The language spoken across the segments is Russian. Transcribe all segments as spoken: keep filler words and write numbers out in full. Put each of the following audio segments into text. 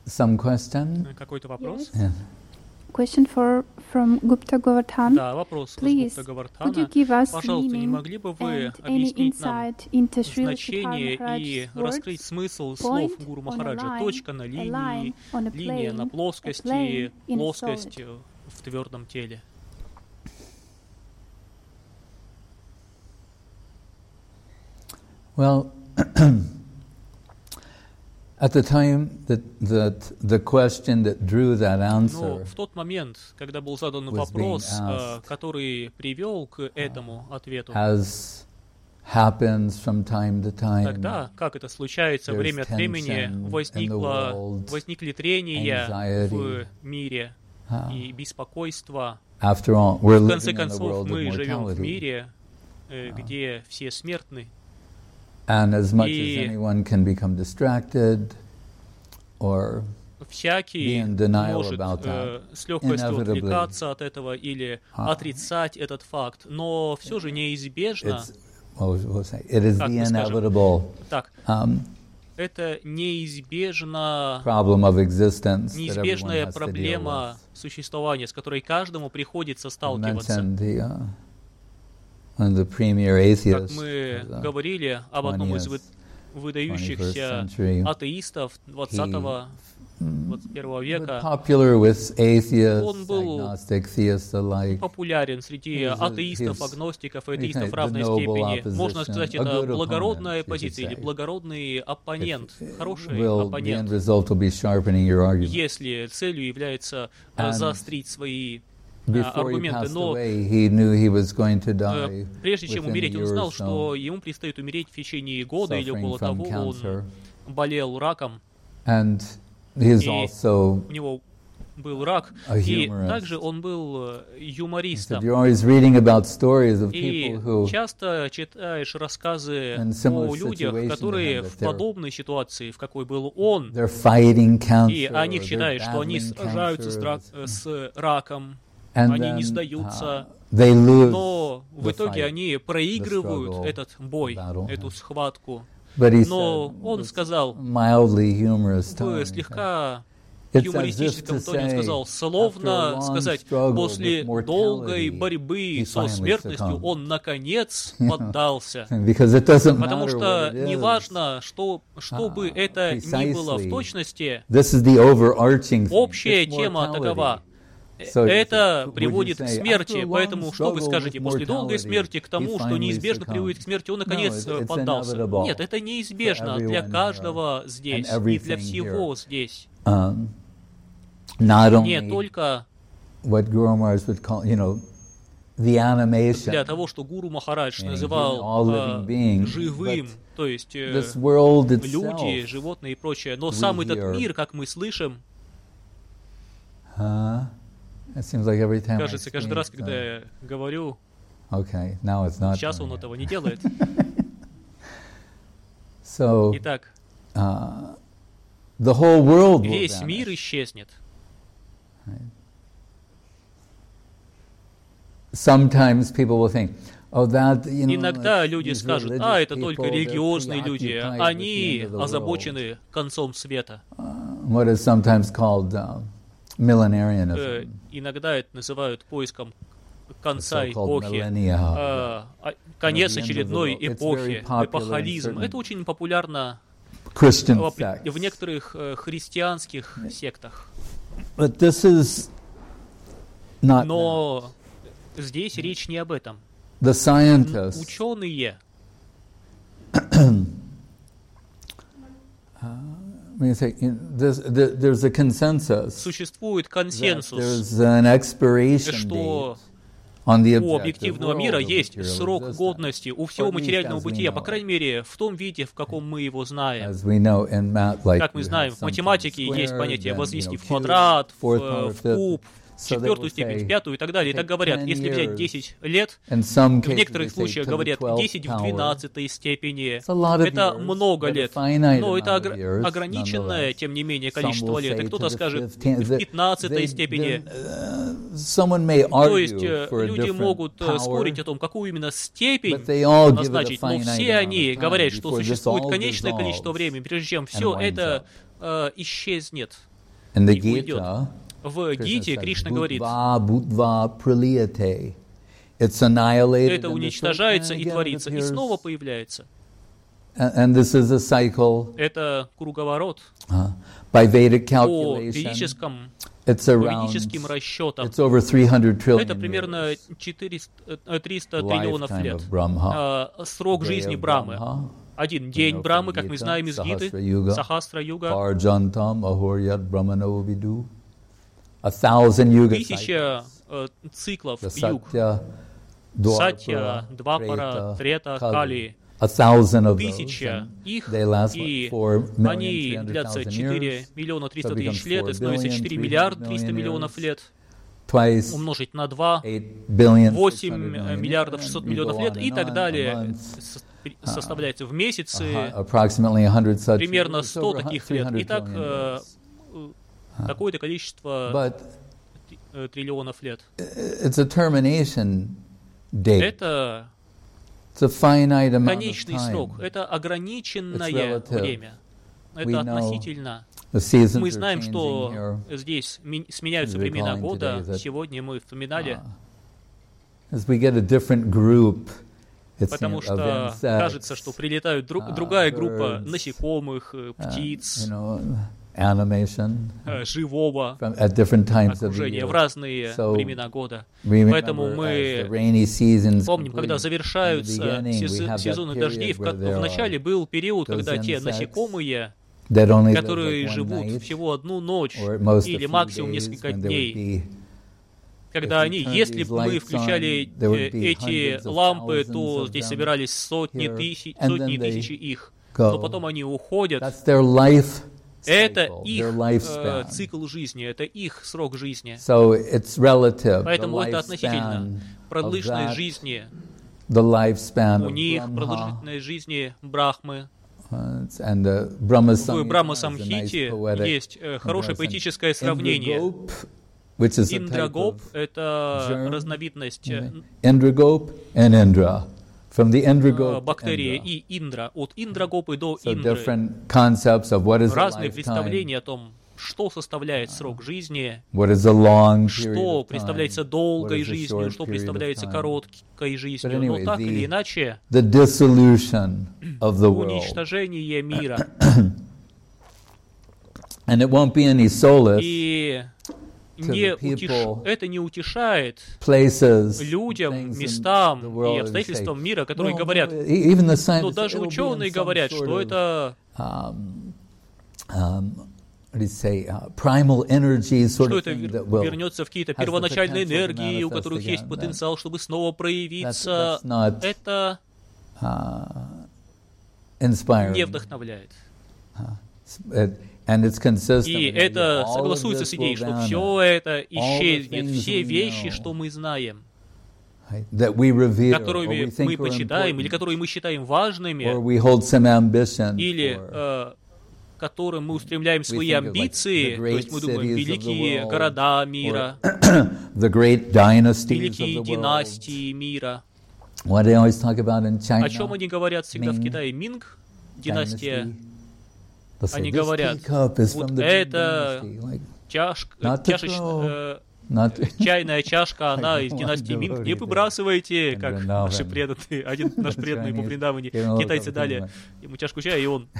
some question? Какой-то вопрос? Yeah. Question for, from Gupta Govardhan. Да, вопрос Please, из Гупта could you Govardhana. give us Пожалуйста, не meaning могли бы вы and any объяснить нам insight into Srila значение Siddhartha и Maharaj's раскрыть words? смысл слов Point Гуру on a Махараджа? line, Точка на a линии, line on a линия на plane, a плоскости, plane in a плоскость solid. в твердом теле. Well, at the time that, that the question that drew that Но answer в тот момент, когда был задан was вопрос, being э, asked, который привел к этому ответу, as happens from time to time, тогда, как это случается there's время от времени, tension in the возникло, world, возникли трения anxiety. в мире Ah. и беспокойство. After all, we're В конце living in a концов, world of мы живем в mortality. мире, э, где все смертны. And as much И as anyone can become distracted or be всякий in denial может about э, that, с легкостью inevitably, отвлекаться от этого или Ah. отрицать этот факт, но все же неизбежно, it's, what was- what was I- it is как the мы скажем, inevitable так, um, это неизбежно, problem of existence that everyone неизбежная has to deal проблема with. существования, с которой каждому приходится I сталкиваться. mentioned the, uh, one of the premier Как atheists мы of the говорили об одном из вы- twentieth, выдающихся twenty-first century. атеистов двадцатого двадцать первого But века, popular with atheists, Он был agnostic, theists alike. популярен среди He was a- атеистов, he was, агностиков и you атеистов know, в равной the noble степени. Можно opposition, сказать, a это good благородная opponent, you could позиция или say. благородный оппонент, хороший Will, the end оппонент, result will be sharpening your argument. если целью является э, And заострить свои э, Before he аргументы. passed Но away, he knew he was going to э, die прежде чем within a умереть, он year or знал, so, что ему предстоит умереть в течение года или suffering около from того. cancer. Он болел раком, And he's И also у него был рак, a и humorist. также он был э, He said, юмористом. you're always reading about stories of И people who часто читаешь рассказы in similar о людях, situation to которые him, в that they're- подобной ситуации, в какой был он, they're fighting cancer, и о них or считают, they're что они battling сражаются с, cancer, драк- э, с раком, and они не then, сдаются, uh, they lose но в the итоге fight. они проигрывают struggle, этот бой, battle. эту схватку. But he Но said, он with сказал mildly humorous в tone, he said, слегка It's as if юмористическом to тоне, он say, сказал, after a словно long сказать, struggle после with долгой mortality, борьбы he со finally смертностью succumbed. он наконец поддался. Because it doesn't Потому matter что what it is. неважно, что, что бы Ah, это ни было в precisely. точности, This is the overarching thing. общая It's тема mortality. такова. So, Это would you приводит к say, смерти, after a long поэтому что вы struggle скажете? with После долгой mortality, смерти к тому, he что finally неизбежно succumbed. приводит к смерти, он наконец No, it's поддался. inevitable Нет, это неизбежно for для everyone каждого here здесь and и для everything всего здесь. Um, not Не only только what Guru Maharaj would call, you know, the animation. для того, что Гуру Махарадж Meaning называл all living э, beings, живым, but то есть э, This world люди, itself. животные и прочее. Но we сам этот hear- мир, как мы слышим, Huh? It seems like every time I кажется, каждый раз, speak, когда uh, я говорю, okay, now it's not. сейчас он doing этого it. не делает. So Итак, uh, the whole world will весь vanish. мир исчезнет. Sometimes people will think, oh, that, you know, Иногда it's люди these скажут, religious а, это только people, they're религиозные люди, preoccupied with the они end of the world. озабочены концом света. Uh, what is sometimes called uh, millenarianism. Э, Иногда это называют поиском конца So-called эпохи, millennia. а, а, конец the end of the очередной world. It's эпохи, very popular in эпохализм. certain Это очень популярно Christian в sects. в некоторых э, христианских сектах. But this is not that. Но здесь речь не об этом. The scientists, Ученые, when you say, you know, there's, there, there's a consensus существует that консенсус, there's an expiration что date on the у objective объективного world мира of есть material срок existence. годности у всего Or at least материального as we бытия, по know крайней мере, в том виде, в каком мы его знаем. As we know in math, like Как мы you знаем, have в something математике squared, есть понятие then, возвести you know, в квадрат, в, fourth э, power, в fifth. куб, в So they четвертую will степень, в say, пятую и так далее. И так take говорят, ten если взять years. десять лет, In some в cases, некоторых they say случаях to the говорят twelfth десять в power. двенадцатой степени. It's a lot of Это years, много but a лет, finite но это amount огр- of years, ограниченное, nonetheless. тем не менее, Some количество will лет. И say кто-то to the скажет, fifteenth, в they- пятнадцатой they- степени. then, uh, someone may То есть argue э, for a люди different могут э, спорить power, о том, какую именно степень but they all give it a назначить, но finite все amount они of time говорят, что before this существует all конечное количество dissolves времени, прежде чем and все winds это up. э, исчезнет. In the и уйдет. Gita, В Krishna Гите says, Кришна говорит, "Bhutva bhutva praliyate." It's annihilated это and уничтожается destroyed, и and again it творится, и appears. снова появляется. And, and this is a cycle. Это круговорот. Uh, by Vedic По calculation, ведическим, it's по around, ведическим расчетам, it's over three hundred trillion это примерно years. четыреста, триста триллионов Lifetime лет. of Brahma. А, Срок Day жизни of Брамы. Brahma. Один We день know Брамы, from как мы Gita, знаем из Гиты, Sahasra Yuga. Сахасра Юга. Parjantam ahoryat brahmano vidu. A thousand yuga cycles. Тысяча э, циклов The юг. Satya, Сатья, Dwapara, Двапара, Трета, Kali. Кали. A thousand of those. Тысяча and их, They last и like four million, они three hundred длятся thousand четыре years. миллиона триста So it тысяч becomes лет, four и становится billion, четыре three миллиарда hundred триста million миллионов years. лет. Twice Умножить на два, eight billion, восемь six hundred million миллиардов years, шестьсот and you миллионов go лет on и and так on, a далее. month, Со- Составляется в месяце uh, approximately one hundred such примерно years. It's сто over таких three лет. hundred Итак, trillion э, years. э, такое-то количество But э, триллионов лет. it's a termination date. Это It's a finite amount of конечный срок, time. это It's ограниченное relative. время. We Это know относительно. The seasons Мы are знаем, changing что here. здесь ми- сменяются We're времена recalling года. today that, Сегодня мы вспоминали, As we get a different group, it потому seems, что of insects, кажется, что прилетают друг- uh, другая группа birds, насекомых, э, uh, птиц, you know, animation э, живого from, at different times of the окружения в year. разные So, времена года. We Поэтому remember мы as the rainy seasons помним, когда complete, завершаются in the beginning, сез- we have that сезоны period дождей, в, ко- where there в начале был период, those когда те insects насекомые, that only live которые like one живут night, всего одну ночь or at most a или few максимум days, несколько when there would дней, be, когда if они, you turn если these бы мы lights включали on, there would э, be эти hundreds of лампы, thousands то of здесь them собирались сотни here, тысяч, and сотни then they тысячи их, go. но потом они уходят. That's their life Это cycle, их their э, lifespan. цикл жизни, это их срок жизни. So it's relative. Поэтому the это относительно. lifespan of Продолжительность that, жизни the lifespan у of них, Brahma, продолжительность жизни Брахмы. uh, and the Brahma В Samhita Брахма is a nice Самхите poetic есть э, хорошее comparison. поэтическое сравнение. Indragope, which is a type Индрагоп of — это germ, разновидность э, Indragope and Indra. From the Indragope to бактерии Indra. и Индра. От Индрагопы до So Индры different concepts of what is a разные lifetime, представления о том, что составляет срок жизни, what is a long period что of представляется time, долгой what is a жизнью, short что period of представляется time. короткой жизнью. But anyway, Но так the- или иначе, The dissolution of the world. уничтожение мира. And it won't be any solace И to не the утеш... people, это не утешает places, людям, things in местам the world и that обстоятельствам say, мира, которые "No, говорят, no, e- even the но scientists, даже it'll be in ученые some говорят, sort что of, это, um, um, what do you say, uh, primal energy sort что of это thing вер- that will вернется в какие-то has the первоначальные potential to энергии, у manifest которых есть again. потенциал, чтобы снова That's, проявиться. that's not Это uh, inspiring. не вдохновляет. It, and it's consistent И with the idea, это all of согласуется this с идеей, will что vanish, все это the исчезнет, things все we вещи, know. что мы знаем, right, that we revere, or we которыми think мы are почитаем или important, которые мы считаем or важными, we hold some ambition или for. э, которым мы устремляем свои think of, like, амбиции, the то есть мы great думаем, cities of the великие world, города мира, the great dynasties of великие the world. династии мира. What they always talk about in China. О чем они говорят всегда в Ming Китае? Минг, династия, dynasty. They'll say, они "This говорят, teacup is вот from the Ming это dynasty." Like, чашка, Not to чашечная, throw. э, not чайная чашка, она из I династии want Минг. to Не do выбрасывайте, it. как And наши Vrindavan. преданные. Один наш The преданный по Chinese Вриндаване. gave him all Китайцы the дали time. ему чашку чая, и он...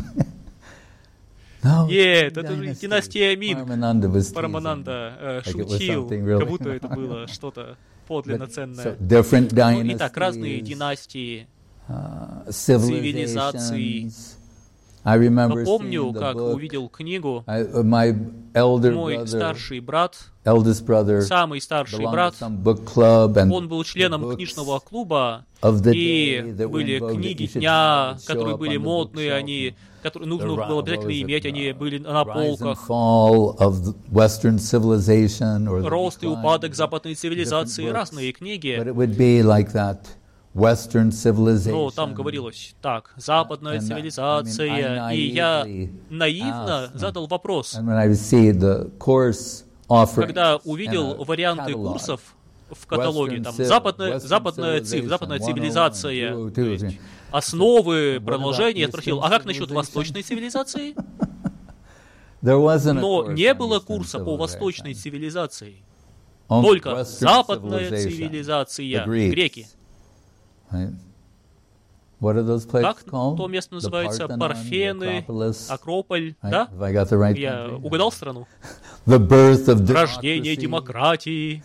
No, Нет, it's это же dynasty. династия Минг. Парамананда was teasing. Парамананда э, Like it was шутил, something really- как будто это было что-то подлинно But, so ценное. different Ну, итак, разные dynasties, династии. uh, цивилизации. civilizations. I remember Помню, seeing the как book. увидел книгу, I, uh, my elder мой brother, старший брат, eldest brother, самый старший belonged брат, to some book club, and он был the членом books книжного клуба, of the и day that were были in vogue that книги you should дня, have show которые up были on the модные, bookshelf. они, которые нужно The было ri- обязательно what was it, иметь, они uh, были на rise and полках. fall of the Western civilization, or the Рост и decline упадок of западной цивилизации, different books. разные But книги. it would be like that Western civilization. Но там говорилось так, западная And I- цивилизация, I mean, I и я naively наивно asked, задал вопрос, And when I see the course offerings когда and увидел a варианты catalog, курсов в каталоге, Western там civ- западная, Western западная цив, civilization, западная one oh one, цивилизация, two oh two, то есть three. основы, What продолжение. Я about спросил, Eastern а как насчет civilization? восточной цивилизации? There wasn't a Но course не on было Eastern курса по восточной civilization. цивилизации. Only Только Western западная civilization, цивилизация, the Greeks, греки. right? What are those places Как called? то место The называется? Parthenon, Парфены, the Acropolis, Акрополь, right? да? Have I got the right Я country? угадал страну? The birth of Рождение democracy. демократии.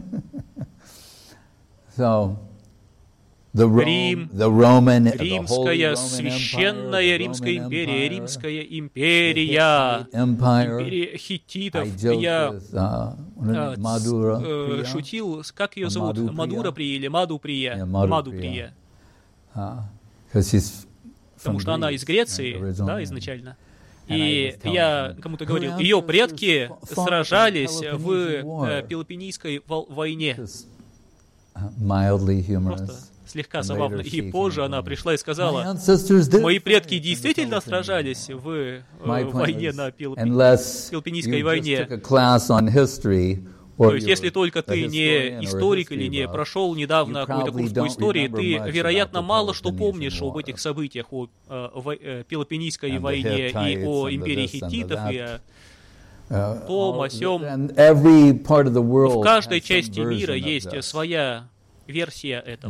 So, the Rome, Рим, the Roman, the Holy Римская, Roman священная Empire, the Римская Roman империя, Empire, Римская the империя, Hittite Empire. империя хиттитов. I joked Я with, uh, what is а, it, Madura э, Priya? шутил, как ее зовут? Мадуприя? Мадура Прия или Маду Прия? Yeah, Маду Маду Прия. Прия. Uh, 'cause she's Потому from что она из Greece, Греции, right, originally. да, изначально. And I И was telling я them, кому-то her говорил, ее ancestors предки fought in the сражались в Peloponnesian War. э, Пелопоннийской вол- войне. Just, uh, mildly humorous. Просто слегка And забавно. later И she позже came она to me. пришла и My сказала, ancestors did мои предки fight in the действительно Peloponnesian сражались War. в э, My point войне is, на Пелопи- unless Пелопоннийской you войне. just took a class on history, or То есть, you're если только a ты historian не or a историк или history не buff, прошел недавно you какой-то probably курс по don't истории, remember ты, much вероятно, about the мало что Peloponnesian помнишь об War. этих событиях, о э, вой- э, Пелопонийской And the войне и Hittites о and the империи this and the хиттитов, и that. о Uh, том, all- о сём. and every part of the world В каждой has some части мира version of есть this. своя версия этого.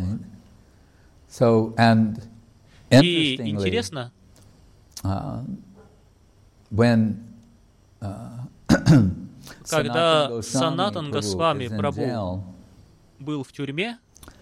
So, and И interestingly, интересно, uh, when uh, когда Sanatan Санатан Goswami Госвами is in Прабху jail, был в тюрьме,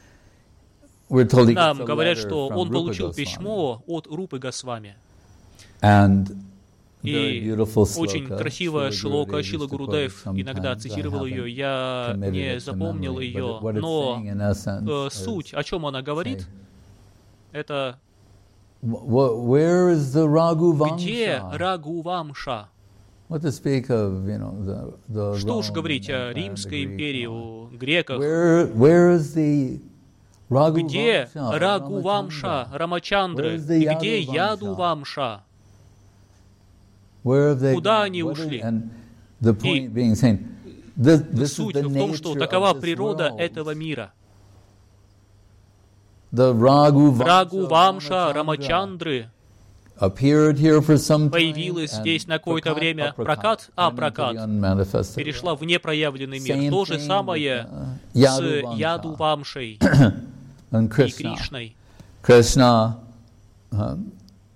we're told he нам gets a говорят, letter что from он Rupa получил Goswami. письмо от Рупы Госвами. And very И beautiful очень sloka. красивая Шрила шлока Гурудев Шила used to quote Гурудев it иногда sometimes. I цитировал ее. haven't Я committed не it to запомнил memory, ее, but what it's но saying in essence э, is, суть, о чем она говорит, say, это wh- where is the где Raghuvamsha? Рагувамша? What to speak of, you know, the, the Что уж Roman говорить о Empire, the Римской Greek империи, and all о греках. that. Where, where is the Где Raghuvamsha? Рагувамша, Рамачандры? Where is the И где Yaduvamsha? Ядувамша? Where have they Куда gone? они What ушли? is- and the point being saying, this, this is Суть the в том, что nature такова of this природа world. этого мира. The Raghuvamsha, Рагувамша, Ramachandra Рамачандры appeared here for some time, появилась and здесь на какое-то Prakat, время. Aprakat, Прокат, went а into прокат, the unmanifested перешла в непроявленный мир. Same То же thing самое with, uh, с Yaduvamsha. Ядувамшей and и Krishna. Кришной. Krishna um,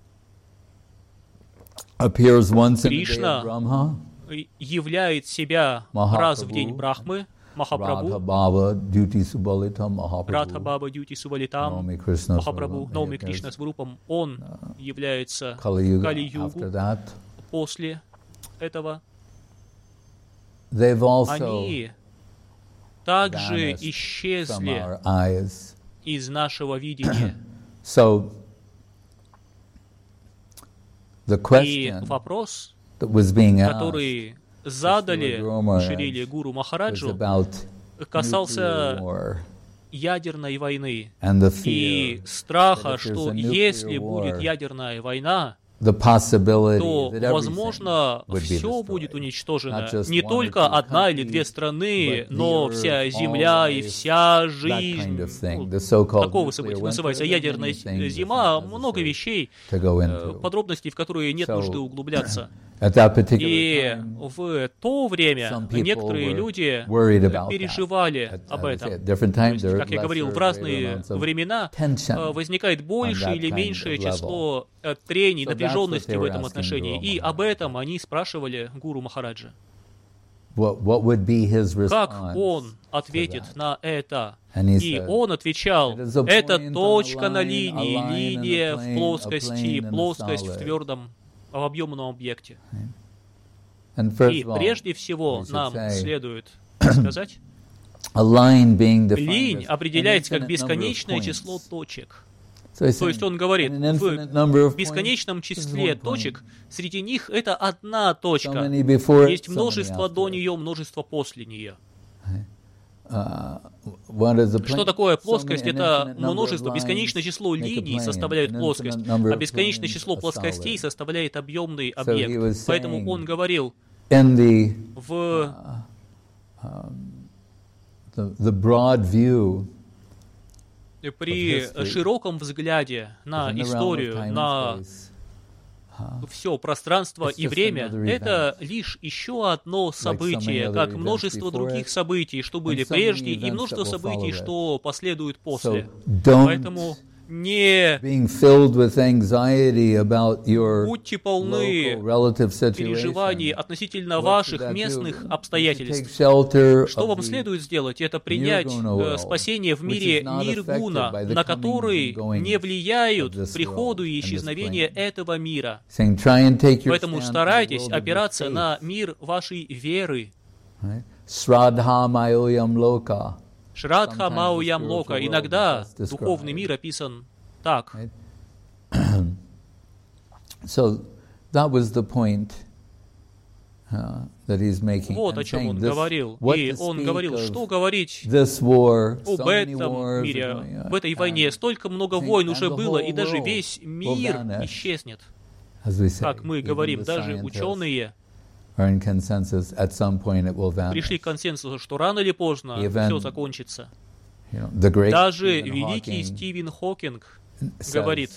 appears once in the day Кришна of Brahma, являет себя раз в день Брахмы, Махапрабху, Radha Duty Subalita Mahaprabhu, Радха-баба Дьюти Сувалитам, Naomi Krishna Махапрабху, Swarup, Наоми there's Кришна Сварупам. Он является Kali Yuga Кали-югу. after that. После этого They've also они также vanished from исчезли our eyes. из нашего видения. So the И question вопрос, that was being asked который задали Guru Maharaj Шриле Гуру was Махараджу, about касался nuclear war ядерной войны and the и fear, страха, that if there's что a nuclear если war, будет ядерная война, the possibility то, that everything возможно, would be все destroyed. будет уничтожено. Not just Не one or только two одна или две countries, страны, but the но earth, вся all Земля и life, вся that жизнь. kind of thing. Ну, The so-called такого nuclear события winter, называется there are ядерная many things зима. it's Много necessary вещей, to go э, into. подробностей, в которые нет So, нужды углубляться. At that particular И time, в то время some people некоторые were люди worried about that. переживали At- об I would say этом. at different То times, есть, there are как я говорил, lesser, в разные greater amounts of времена tension э, возникает больше on that или kind меньшее of level. число э, трений, So that's what напряженности they в were этом asking отношении. Guru И Maharaj. об этом они спрашивали Гуру Махараджа. What, what would be his Как response он ответит that? на это? And he И said, он отвечал, "It is a это point on a точка на line, линии, a line in a линия plane, в a плоскости, plane in a плоскость в solid." твердом, в объемном объекте. And first И of all, прежде всего we should нам say, следует сказать, a line being defined линь as определяется an как infinite number of бесконечное points. число точек. So he's То есть saying, он говорит, in an в infinite number of бесконечном points, this is числе one point. точек, среди них это одна So точка. many before it, Есть so many множество after до it. нее, множество после нее. Uh, what is the Что plane? такое So плоскость? many- an Это infinite number of множество, lines бесконечное число make a линий plane, составляет an плоскость, infinite number а of бесконечное planes число a плоскостей solid. составляет объемный So he объект. was Поэтому saying, он говорил, In the, в the, the broad view, при history, широком взгляде на in the realm of историю, time and на space, все пространство и время — это лишь еще одно событие, как множество других событий, что были прежде, и множество событий, что последуют после. Поэтому не будьте полны переживаний относительно ваших местных обстоятельств. Что вам следует сделать? Это принять э, спасение в мире ниргуна, на который не влияют приходу и исчезновение этого мира. Поэтому старайтесь опираться на мир вашей веры. Shraddha Mayoyam Loka. Шрадха Мауям Лока. Иногда духовный мир описан так. So that was the point uh, that he's making. Вот о чем он говорил. И он говорил, что говорить об этом мире, в этой войне. Столько много войн уже было, и даже весь мир исчезнет. Как мы говорим, даже ученые пришли к консенсусу, что рано или поздно все закончится. Даже великий Стивен Хокинг говорит,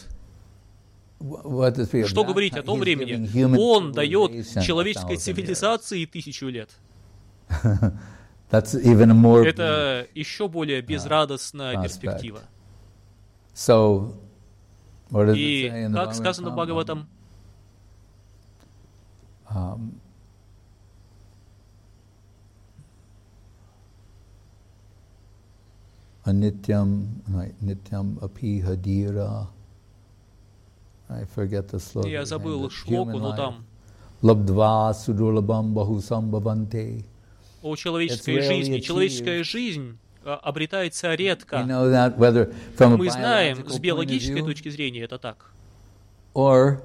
что говорить о том времени? Он дает человеческой цивилизации тысячу лет. Это еще более безрадостная перспектива. И как сказано в Бхагаватам, Anityam, Nityam Apihadira. I forget the slogan. Я забыл шлоку, но там Labdva Sudurlabam Bahusam Bhavanте. О человеческой жизни. Человеческая жизнь обретается редко. Мы знаем, с биологической точки зрения это так. Or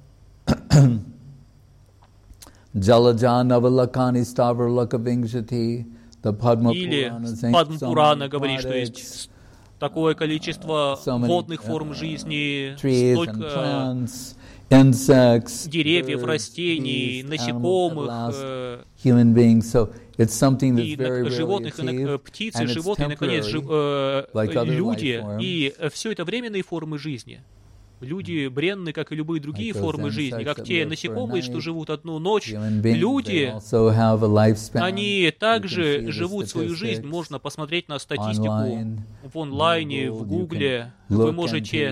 Jalajanavalakani Stavarlakavingshati. Или Падма-Пурана говорит, что есть такое количество водных форм жизни, столько деревьев, растений, насекомых, и животных, и птиц, и животных, и, наконец, люди. И все это временные формы жизни. Люди бренны, как и любые другие формы жизни, как те насекомые, что живут одну ночь. Люди, они также живут свою жизнь. Можно посмотреть на статистику в онлайне, в Гугле. Вы можете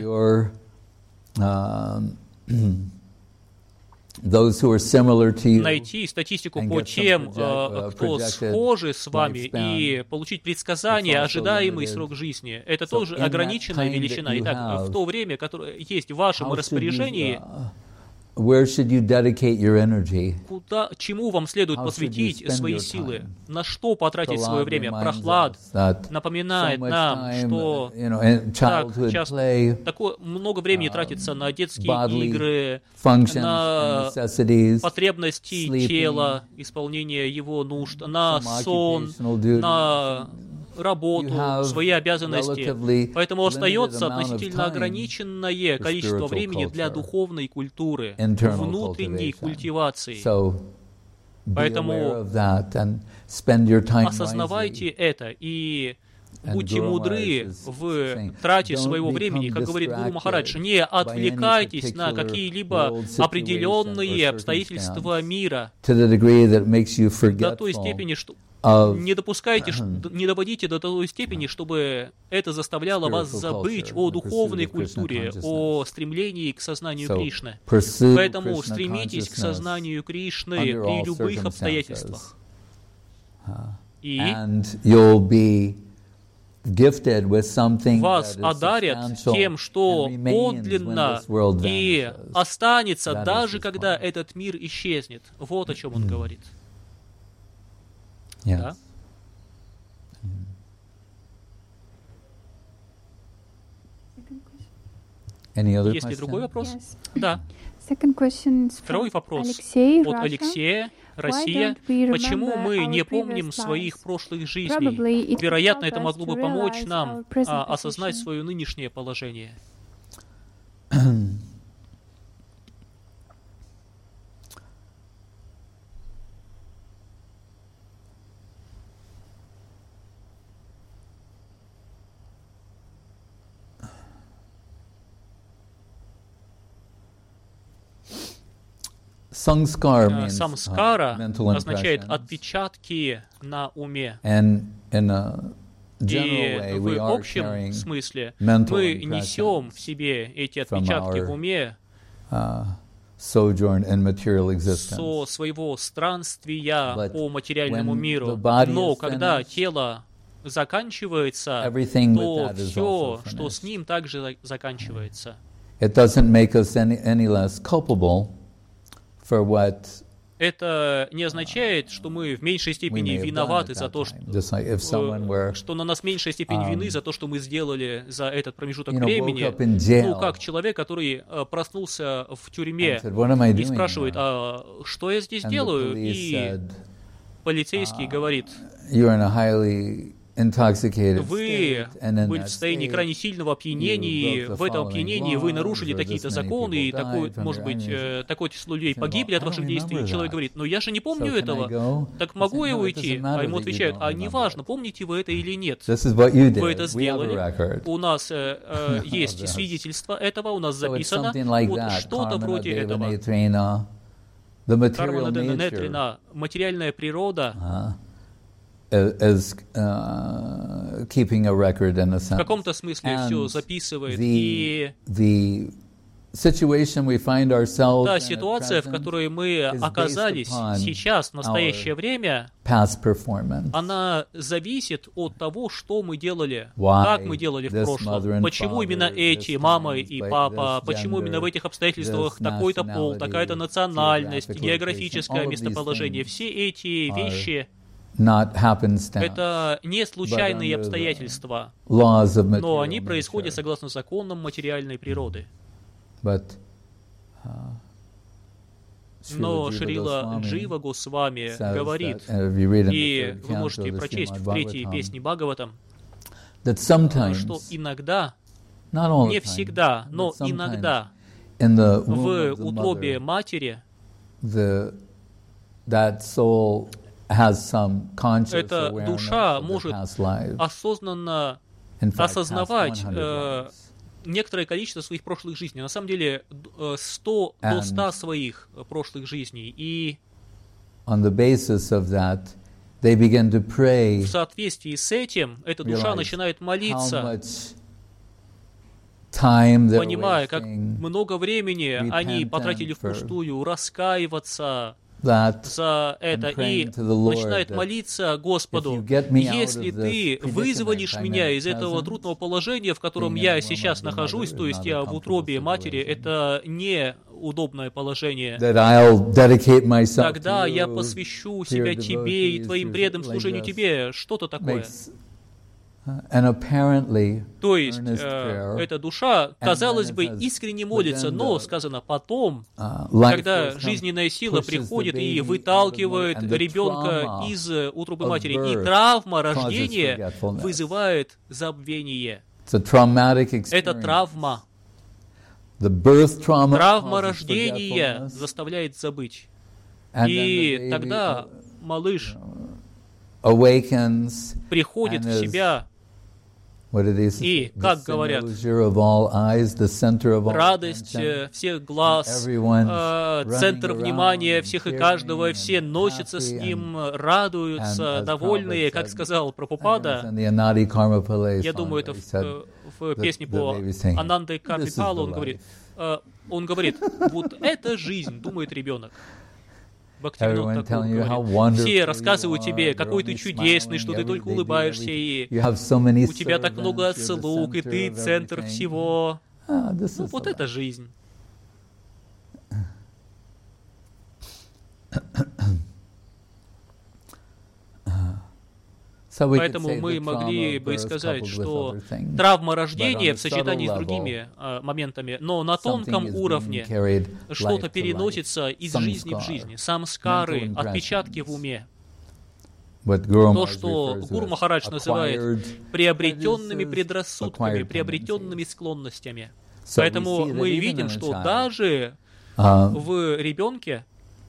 найти статистику по тем, кто схожи с вами, и получить предсказание, ожидаемый срок жизни. Это тоже ограниченная величина. Итак, в то время, которое есть в вашем распоряжении, Where should you dedicate your energy? Куда, чему вам следует посвятить свои силы? На что потратить свое время? Прохлад напоминает нам, что так часто такое много времени тратится на детские игры, на потребности тела, исполнение его нужд, на сон, на работу, свои обязанности. Поэтому остается относительно ограниченное количество времени для духовной культуры, внутренней культивации. Поэтому осознавайте это и будьте мудры в трате своего времени, как говорит Гуру Махарадж. Не отвлекайтесь на какие-либо определенные обстоятельства мира до той степени, что не допускайте, не доводите до той степени, чтобы это заставляло вас забыть о духовной культуре, о стремлении к сознанию Кришны. Поэтому стремитесь к сознанию Кришны при любых обстоятельствах. И вас одарят тем, что подлинно и останется, даже когда этот мир исчезнет. Вот о чем он говорит. Yes. Да? Есть ли другой вопрос? Yes. Да. Второй вопрос Алексей, от Алексея, Россия. Почему мы не помним своих прошлых жизней? Вероятно, это могло бы помочь нам а, осознать свое нынешнее положение. Самскара означает отпечатки на уме. И в общем смысле мы несем в себе эти отпечатки в уме со своего странствия по материальному миру. Но когда тело заканчивается, то все, что с ним, также заканчивается. Это не означает, что мы в меньшей степени виноваты за то, что, что на нас меньшая степень вины за то, что мы сделали за этот промежуток времени. Ну, как человек, который проснулся в тюрьме и спрашивает, а что я здесь делаю? И полицейский говорит, вы были в состоянии крайне сильного опьянения, и в этом опьянении вы нарушили такие-то законы, и такое, может быть, такое число людей погибли от ваших действий. И человек говорит, но я же не помню этого, так могу я уйти? А ему отвечают, а неважно, помните вы это или нет. Вы это сделали, у нас э, э, есть свидетельство этого, у нас записано, вот что-то вроде этого. Карма Нетрина, материальная природа, As, uh, keeping a record in a sense. В каком-то смысле все записывает. The, the situation we find ourselves Та ситуация, в которой мы оказались сейчас, в настоящее время, она зависит от того, что мы делали, как мы делали в прошлом. Почему именно эти, мама и папа, почему именно в этих обстоятельствах такой-то пол, такая-то национальность, географическое местоположение. Все эти вещи это не случайные обстоятельства, но они происходят согласно законам материальной природы. Но Шрила Джива Госвами говорит, и вы можете прочесть в третьей песне Бхагаватам, что иногда, не всегда, но иногда в утробе матери эта душа может осознанно осознавать э, некоторое количество своих прошлых жизней. На самом деле сто до ста своих прошлых жизней. И that, в соответствии с этим эта душа начинает молиться, понимая, как много времени они потратили впустую, раскаиваться за это, и начинает молиться Господу, если Ты вызволишь меня из этого трудного положения, в котором я сейчас нахожусь, то есть я в утробе матери, это не удобное положение, тогда я посвящу себя Тебе и Твоим преданным служению Тебе, что-то такое. То есть, э, эта душа, казалось бы, искренне молится, но, сказано, потом, когда жизненная сила приходит и выталкивает ребенка из утробы матери, и травма рождения вызывает забвение. Это травма. Травма рождения заставляет забыть. И тогда малыш приходит в себя, и, как говорят, радость всех глаз, э, центр внимания всех и каждого, все носятся с ним, радуются, довольные, как сказал Прабхупада. Я думаю, это в, в песне по Ананде Кармипалу он говорит, э, он говорит, вот это жизнь, думает ребенок. Все рассказывают тебе, какой ты чудесный, что ты только улыбаешься, и у тебя так много слуг, и ты центр всего. Ну, вот это жизнь. Поэтому мы могли бы сказать, что травма рождения в сочетании с другими а, моментами, но на тонком уровне что-то переносится из жизни в жизнь. Самскары, отпечатки в уме. То, что Гуру Махарадж называет приобретенными предрассудками, приобретенными склонностями. Поэтому мы видим, что даже в ребенке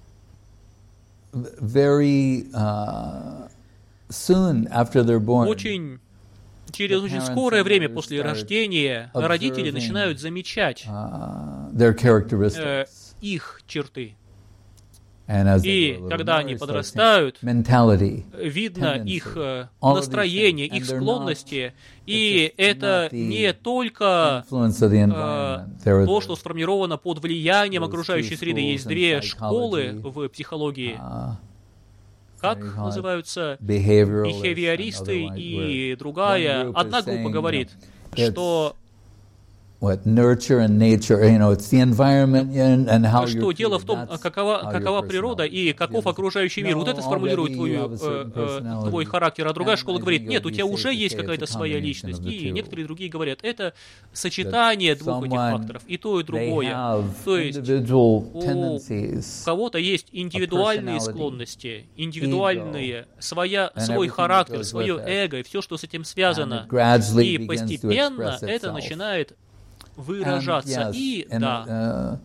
Soon after they're born, очень, через очень скорое время после рождения родители начинают замечать uh, their characteristics. э, их черты. И когда они подрастают, видно их настроение, их склонности, и это не только э, то, что сформировано под влиянием окружающей среды. Есть две школы в психологии, как называются, бихевиористы, и другая. Одна группа говорит, что What, nurture and nature, you know, it's the environment and how что дело в том, какова, какова природа и каков окружающий мир. Вот это сформулирует твою, э, э, твой характер. А другая школа говорит, нет, у тебя уже есть какая-то своя личность. И некоторые другие говорят, это сочетание двух этих факторов, и то, и другое. То есть у кого-то есть индивидуальные склонности, индивидуальные, своя, свой характер, свое эго, и все, что с этим связано. И постепенно это начинает выражаться, и, да,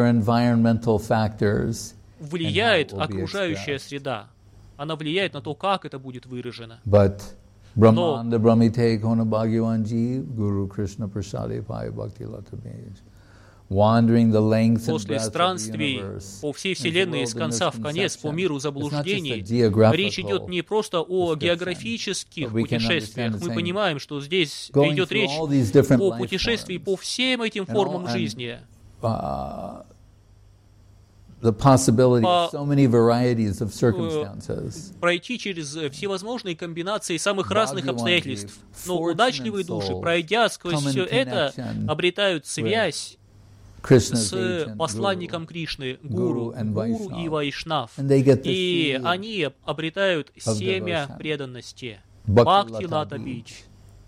влияет окружающая среда. Она влияет на то, как это будет выражено. Но после странствий по всей Вселенной с конца в конец по миру заблуждений, речь идет не просто о географических путешествиях. Мы понимаем, что здесь идет речь о путешествии по всем этим формам жизни. По пройти через всевозможные комбинации самых разных обстоятельств. Но удачливые души, пройдя сквозь все это, обретают связь с посланником Кришны, Гуру, Гуру и Вайшнав. И они обретают семя преданности. Бхакти Лата Бич.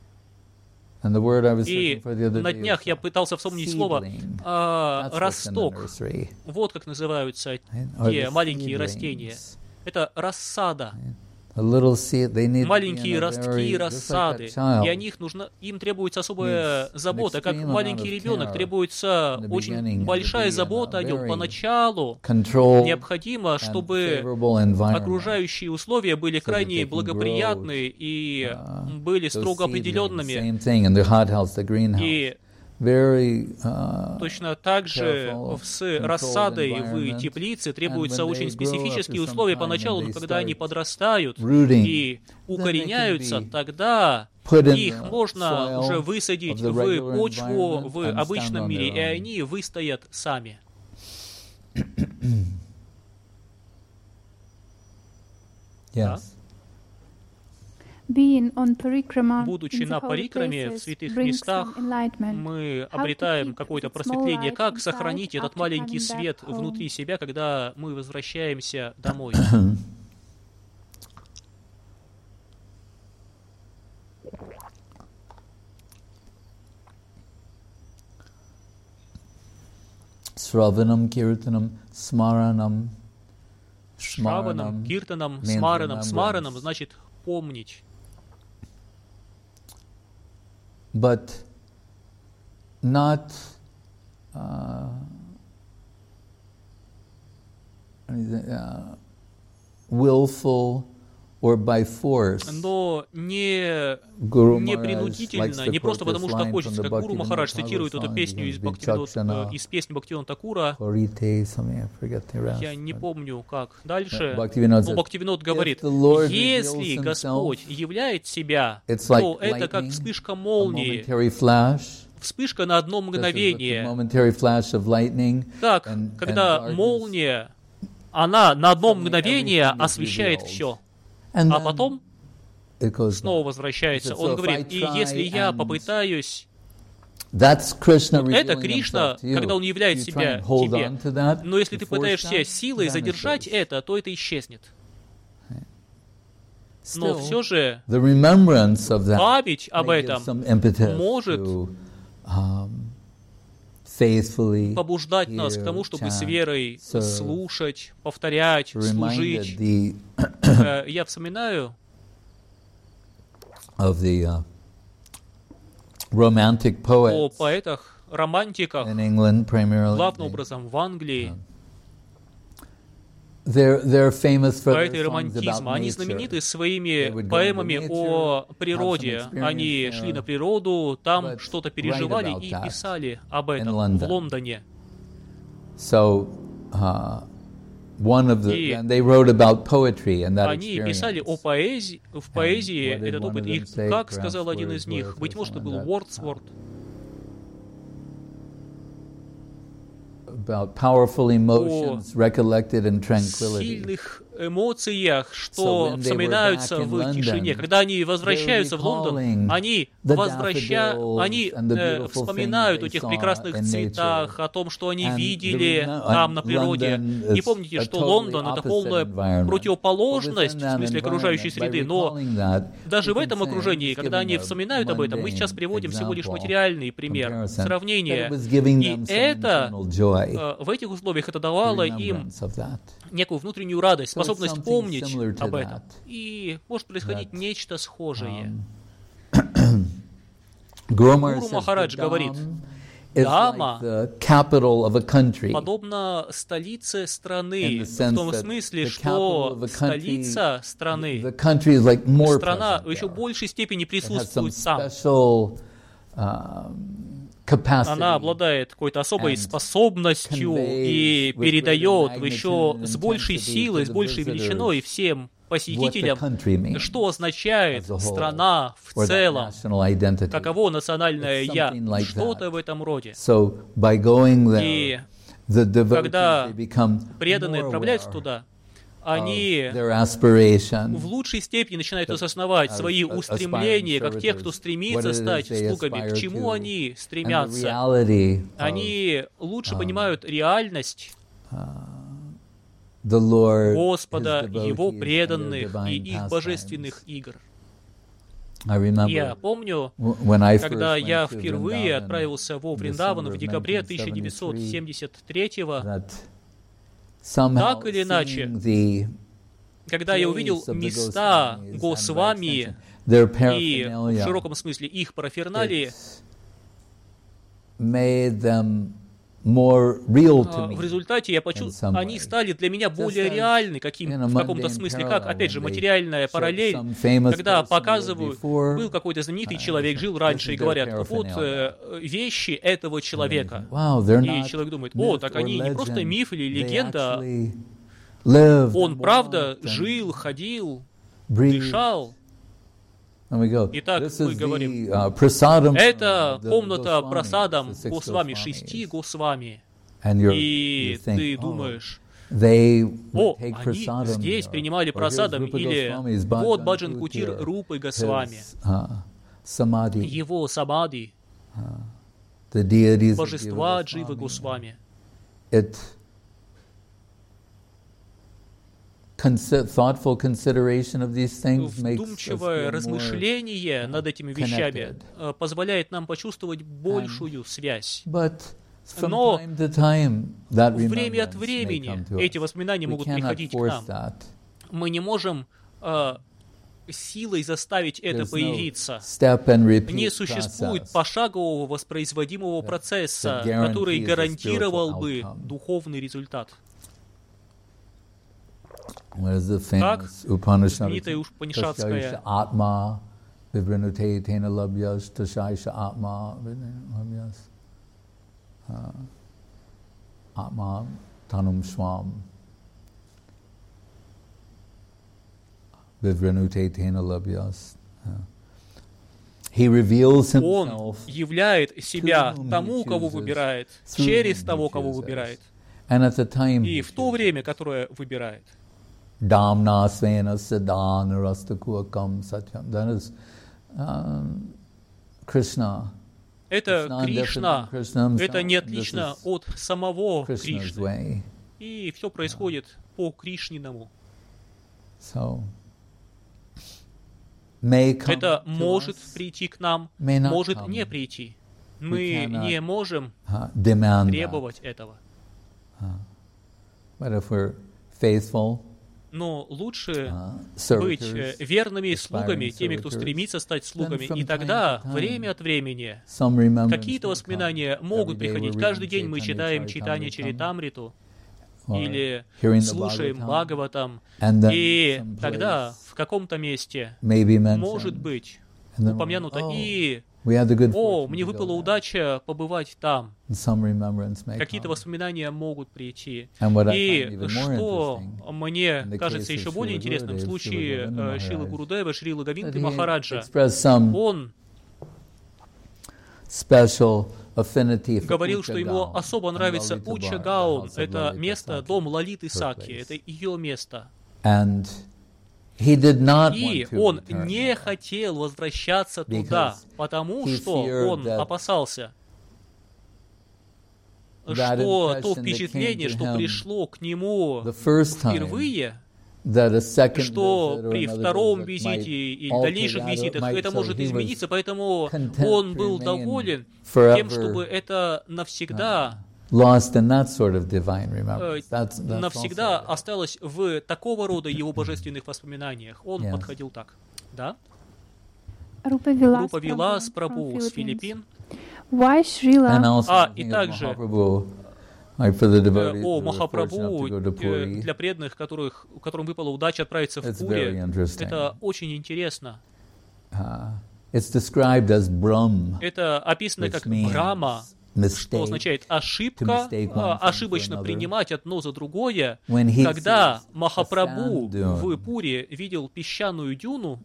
И на днях я пытался вспомнить слово а, «росток». Вот как называются те маленькие растения. Это рассада. Маленькие ростки, рассады, и о них нужно, им требуется особая забота. Как маленький ребенок, требуется очень большая забота о нем. Поначалу необходимо, чтобы окружающие условия были крайне благоприятны и были строго определенными. И Very, uh, точно так же с рассадой в теплице требуются очень специфические условия поначалу, но когда они подрастают и укореняются, тогда их можно уже высадить в почву в обычном мире, и они выстоят сами. Yes. Будучи на парикраме в святых местах, мы обретаем какое-то просветление. Как сохранить этот маленький свет внутри себя, когда мы возвращаемся домой? Сраванам, киртанам, смаранам. Шраванам, киртанам, смаранам. Смаранам значит помнить. But not uh, uh, willful or by force. Но не, не принудительно, не просто потому, что хочется, как Гуру Махарадж цитирует эту песню из, Бхактивинод, из песни Бхактивинода Такура. Я не помню, как дальше, но Бхактивинод говорит, если Господь являет себя, то это как вспышка молнии, вспышка на одно мгновение, как когда молния, она на одно мгновение освещает все. А потом снова возвращается. Он говорит, и если я попытаюсь... Это Кришна, когда Он являет себя тебе. Но если ты пытаешься силой задержать это, то это исчезнет. Но все же память об этом может побуждать нас к тому, чтобы с верой слушать, повторять, служить. Я вспоминаю о поэтах, романтиках, главным образом в Англии. Поэты романтизма, они знамениты своими поэмами о природе. Они шли на природу, там что-то переживали и писали об этом в Лондоне. one of the, И and they wrote about poetry and that они писали о поэзии, в поэзии этот опыт. И как сказал один из них, быть может, это был Уордсворт, about powerful emotions recollected in tranquility. Сильных эмоциях, что вспоминаются в тишине. Когда они возвращаются в Лондон, они, возвраща... они э, вспоминают о тех прекрасных цветах, о том, что они видели там на природе. И помните, что Лондон — это полная противоположность в смысле окружающей среды. Но даже в этом окружении, когда они вспоминают об этом, мы сейчас приводим всего лишь материальный пример, сравнение. И это, э, в этих условиях это давало им некую внутреннюю радость, способность помнить об этом. И может происходить нечто схожее. Гуру Махарадж говорит, Дама подобна столице страны, в том смысле, что столица страны, страна в еще большей степени присутствует там. Она обладает какой-то особой способностью и передает еще с большей силой, с большей величиной всем посетителям, что означает страна в целом, каково национальное «я», что-то в этом роде. И когда преданные отправляются туда, они в лучшей степени начинают осознавать свои устремления, как тех, кто стремится стать слугами, к чему они стремятся. Они лучше понимают реальность Господа, Его преданных и их божественных игр. Я помню, когда я впервые отправился во Вриндаван в декабре тысяча девятьсот семьдесят третьего, так или иначе, когда я увидел места Госвами и, в широком смысле, их параферналии, в результате я почувствовал, они стали для меня более реальны каким, в каком-то смысле, как, опять же, материальная параллель, когда показывают, был какой-то знаменитый человек, жил раньше, и говорят, вот э, вещи этого человека. И человек думает, о, так они не просто миф или легенда, он правда жил, ходил, дышал. Итак, мы говорим, это комната прасадам Госвами, шести Госвами. И ты думаешь, о, они здесь принимали прасадам, или вот Баджан Кутир Рупы Госвами, его самади, божества Дживы Госвами. Вдумчивое размышление над этими вещами позволяет нам почувствовать большую связь. Но время от времени эти воспоминания могут приходить к нам. Мы не можем э, силой заставить это появиться. Не существует пошагового воспроизводимого процесса, который гарантировал бы духовный результат. Как знаменитая Упанишадская Атма Виврануте Тена Лабьяс Ташайша Атма Атма Танум Свам Виврануте Тена Лабьяс. Он являет себя тому, кого выбирает, через того, кого выбирает, и в то время, которое выбирает. Дамна свена седан растакуакам сатьям. That is um, Krishna. Это Кришна. Это не отлично от самого Кришны. И все происходит по Кришниному. Это может прийти к нам, может не прийти. Мы не можем требовать этого. Но лучше быть верными слугами, теми, кто стремится стать слугами. И тогда, время от времени, какие-то воспоминания могут приходить. Каждый день мы читаем Чайтанья Чаритамриту или слушаем Бхагаватам. И тогда в каком-то месте может быть упомянуто и О, мне выпала удача побывать там. Какие-то воспоминания могут прийти. И что мне кажется еще более интересным, в случае Шрилы Гурудева, Шрилы Говинды Махараджа, он говорил, что ему особо нравится Учагаон. Это место, дом Лалиты Сакхи, это ее место. И он не хотел возвращаться туда, потому что он опасался, что то впечатление, что пришло к нему впервые, что при втором визите и дальнейших визитах это может измениться, поэтому он был доволен тем, чтобы это навсегда lost in that sort of divine remembrance. That's, that's навсегда осталось в такого рода его божественных воспоминаниях. Он yes. подходил так. Да? Рупа Вилас Прабху с Филиппин. Why Srila? А, и также о Махапрабху для преданных, которых, которым выпала удача отправиться в Пури. Это очень интересно. Это описано как Брахма, что означает ошибка, ошибочно принимать одно за другое. Когда Махапрабху в Пуре видел песчаную дюну,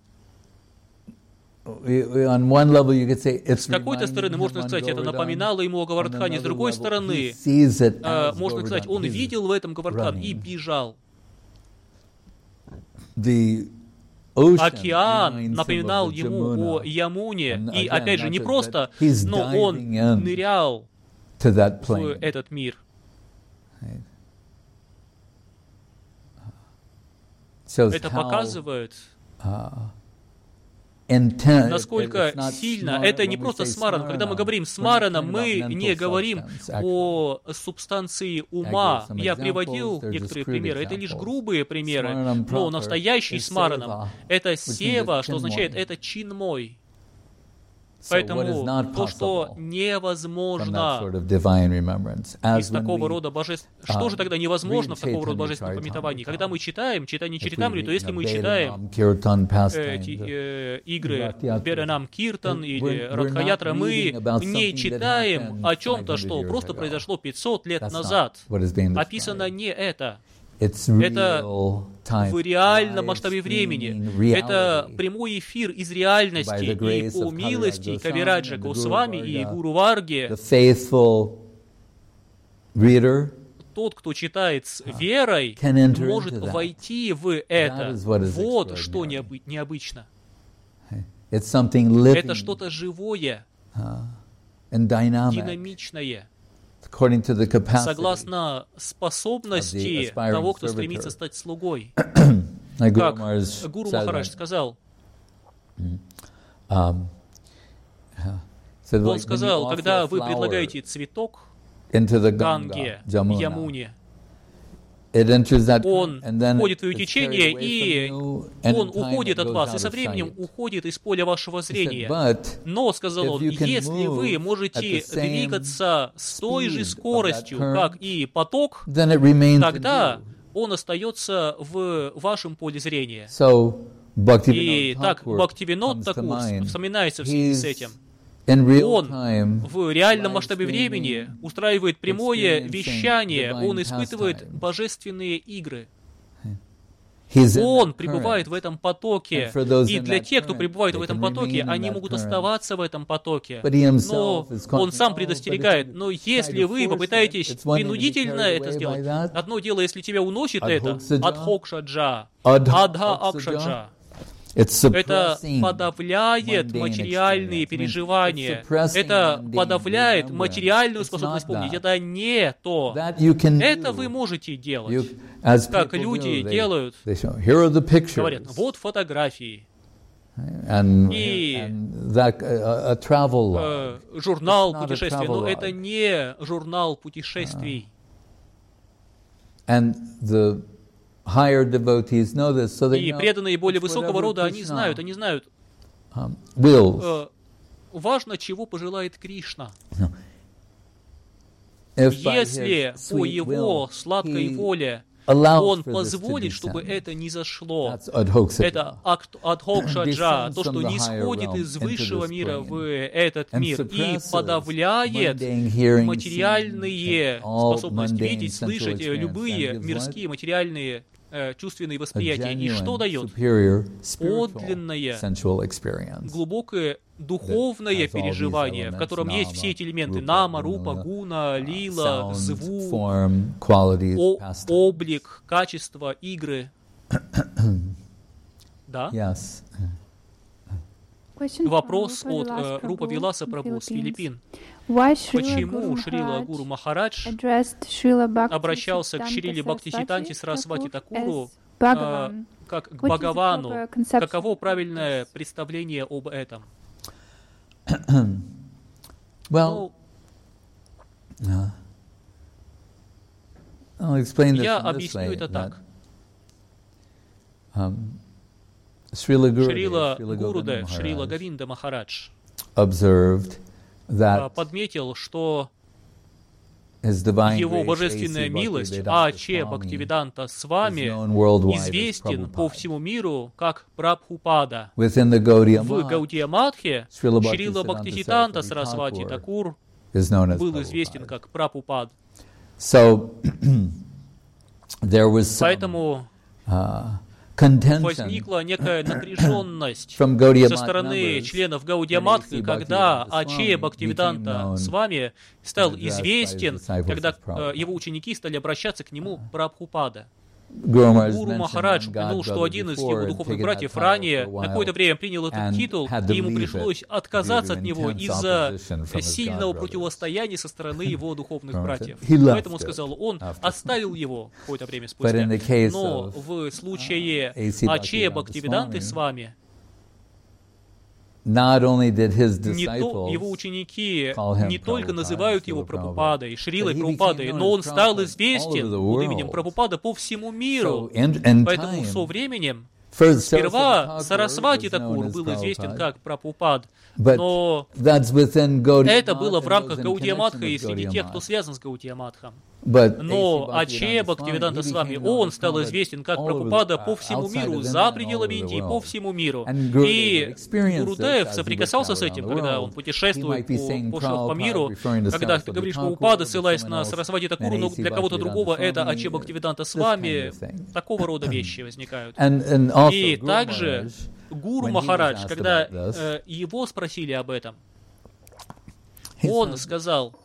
с какой-то стороны, можно сказать, это напоминало ему о Говардхане, с другой стороны, можно сказать, он видел в этом Говардхан и бежал. Океан напоминал ему о Ямуне, и, опять же, не просто, но он нырял в этот мир. Это показывает, насколько сильно, это не просто смарана. Когда мы говорим смарана, мы не говорим о субстанции ума. Я приводил некоторые примеры, это лишь грубые примеры, но настоящий смарана — это сева, что означает это чинмой. Поэтому то, что невозможно из такого рода божеств... Что же тогда невозможно в такого рода божественном памятовании? Когда мы читаем, читание Чаритамри, то если мы читаем эти э, игры Беранам Киртан или Радхаятра, мы не читаем о чем-то, что просто произошло пятьсот лет назад. Описано не это. Это в реальном масштабе времени. Это прямой эфир из реальности. И по милости Кавираджа Госвами и Гуру Варги, тот, кто читает с верой, может войти в это. Вот что необычно. Это что-то живое, динамичное. Согласно способности того, кто стремится стать слугой. Как Гуру Махарадж сказал, он сказал, когда вы предлагаете цветок Ганге, Ямуне, он входит в ее течение, и он уходит от вас, и со временем уходит из поля вашего зрения. Но, сказал он, если вы можете двигаться с той же скоростью, как и поток, тогда он остается в вашем поле зрения. И так Бхактивинод Такур вспоминается в связи с этим. Он в реальном масштабе времени устраивает прямое вещание, он испытывает божественные игры. Он пребывает в этом потоке, и для тех, кто пребывает в этом потоке, они могут оставаться в этом потоке. Но он сам предостерегает, но если вы попытаетесь принудительно это сделать, одно дело, если тебя уносит это, адхокшаджа, адха акшаджа, это подавляет материальные переживания. Это подавляет материальную способность помнить. Это не то. Это вы можете делать. Как люди делают. Говорят, вот фотографии. И э, журнал путешествий. Но это не журнал путешествий. Higher devotees know this, so they и преданные более высокого рода, они знают, они знают, um, wills. Э, важно, чего пожелает Кришна. Если по его сладкой воле Он позволит, чтобы это не зашло. Это акт адхокшаджа, то, что не сходит из высшего мира в этот мир и подавляет материальные способности видеть, слышать, любые мирские, материальные, чувственные восприятия. И что дает? Подлинное, глубокое духовное переживание, в котором есть все эти элементы: нама, рупа, гуна, лила, звук, о- облик, качество, игры. Да? Вопрос от э, Рупа Виласа Прабху с Филиппин. Почему Шрила Гуру Махарадж обращался к Шриле Бхактисиданти Сарасвати Такуру э, как к Бхагавану? Каково правильное представление об этом? Well, ну, I'll explain this я in this объясню way, это так. Um, Srila Шрила Gurudev, Гурудев, Шрила Говинда Махарадж observed that подметил, что His divine его grace, божественная A C милость, Bhaktivedanta А.Ч. Swami, Бхактивиданта Свами, is known worldwide as известен по Prabhupada. всему миру как Прабхупада. Within the Gaudiya В Math, Гаудия Мадхе Шрила Шрила Бхактисиданта Бхактисиданта Сарасвати Такур is known as был известен Prabhupada. как Прабхупад. So there was some Поэтому uh, contention возникла некая напряженность from Gaudiya со Math стороны members членов Гаудия when Мадхи, A C когда Bhaktivedanta Ачея Swami Бхактивиданта became с known вами стал and addressed by известен, his disciples когда as Prabhupada. э, его ученики стали обращаться к нему Прабхупада. Guru Maharaj Гуру mentioned Махарадж one упомянул, God что brother один из before его had духовных taken that братьев title ранее for a на какое-то while время принял этот and титул, had и to ему leave пришлось it отказаться due to от него intense из-за opposition from his сильного God brothers. противостояния со стороны его духовных He братьев. left Поэтому, it сказал, он after. оставил его какое-то время But спустя. in the case Но of, в случае A C Ачея Bhaktivedanta Бхактивиданты Swami, с вами, not only did his не то его disciples ученики call him не только Prabhupada, называют его Srila Прабхупадой, Шрилой but he became Прабхупадой, known но as он стал Prabhupada all известен over the под именем world. Прабхупада по всему миру. So in, in Поэтому time, со временем first сперва Saraswati Сарасвати was known Такур as был известен Prabhupada, как Прабхупад, but но that's within Gaudiya это Math было в and рамках those in Гаудия connection Мадха и with среди Gaudiya тех, кто Math. связан с Гаудия Мадхом. But Но A C Ачея Bhaktivedanta Бхактивиданта Swami, he Свами, became known он as стал Prabhupada известен как all over, Прабхупада uh, по всему outside миру, of за India and пределами all over the Индии, по world. всему миру. And Gurudev И experienced Гурудев this as he соприкасался would с travel этим, around the когда world. он He путешествует might be по, saying по, по Prabhupada, миру, referring to когда ты Saraswati говоришь Thakur, Прабхупада, to ссылаясь someone на else, Сарасвати Такуру, and но A C для кого-то Bhaktivedanta другого это Swami, Аче Бхактивиданта this Свами, kind of thing. такого рода вещи возникают. And, and also, И Guru также Maharaj, Гуру when he was Махарадж, asked когда about this, э, его спросили об этом, he он said, сказал,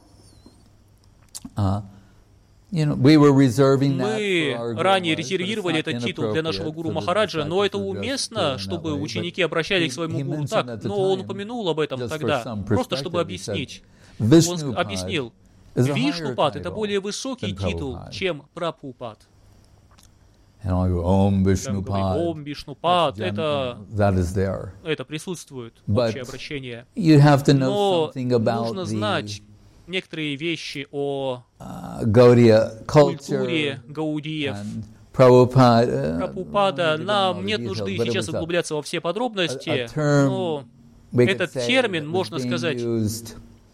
uh, you know, we were reserving that мы for our Guru ранее Maharaj, but it's резервировали not этот титул для нашего inappropriate гуру for the Махараджа, но disciples это to address уместно, him that чтобы way. ученики But обращались к he- своему he гуру mentioned так, at the но он time, упомянул об этом just for тогда, some просто чтобы perspective, he объяснить. said, Он Vishnupad объяснил, is a higher Вишнупад — это title более высокий than титул, Prabhupada. чем Прабхупад. And I go, Om Там говорит, Vishnupad. Ом Вишнупад, That's это, gen- that is there. это присутствует, But общее обращение. You have to know Но something about нужно the знать некоторые вещи о uh, Gaudiya культуре culture Гаудиев, and Prabhupada. uh, Прабхупада. I don't Нам know the нет details, нужды but it сейчас was a- углубляться во все a- подробности, a term но we could этот say термин, that was можно being сказать, used,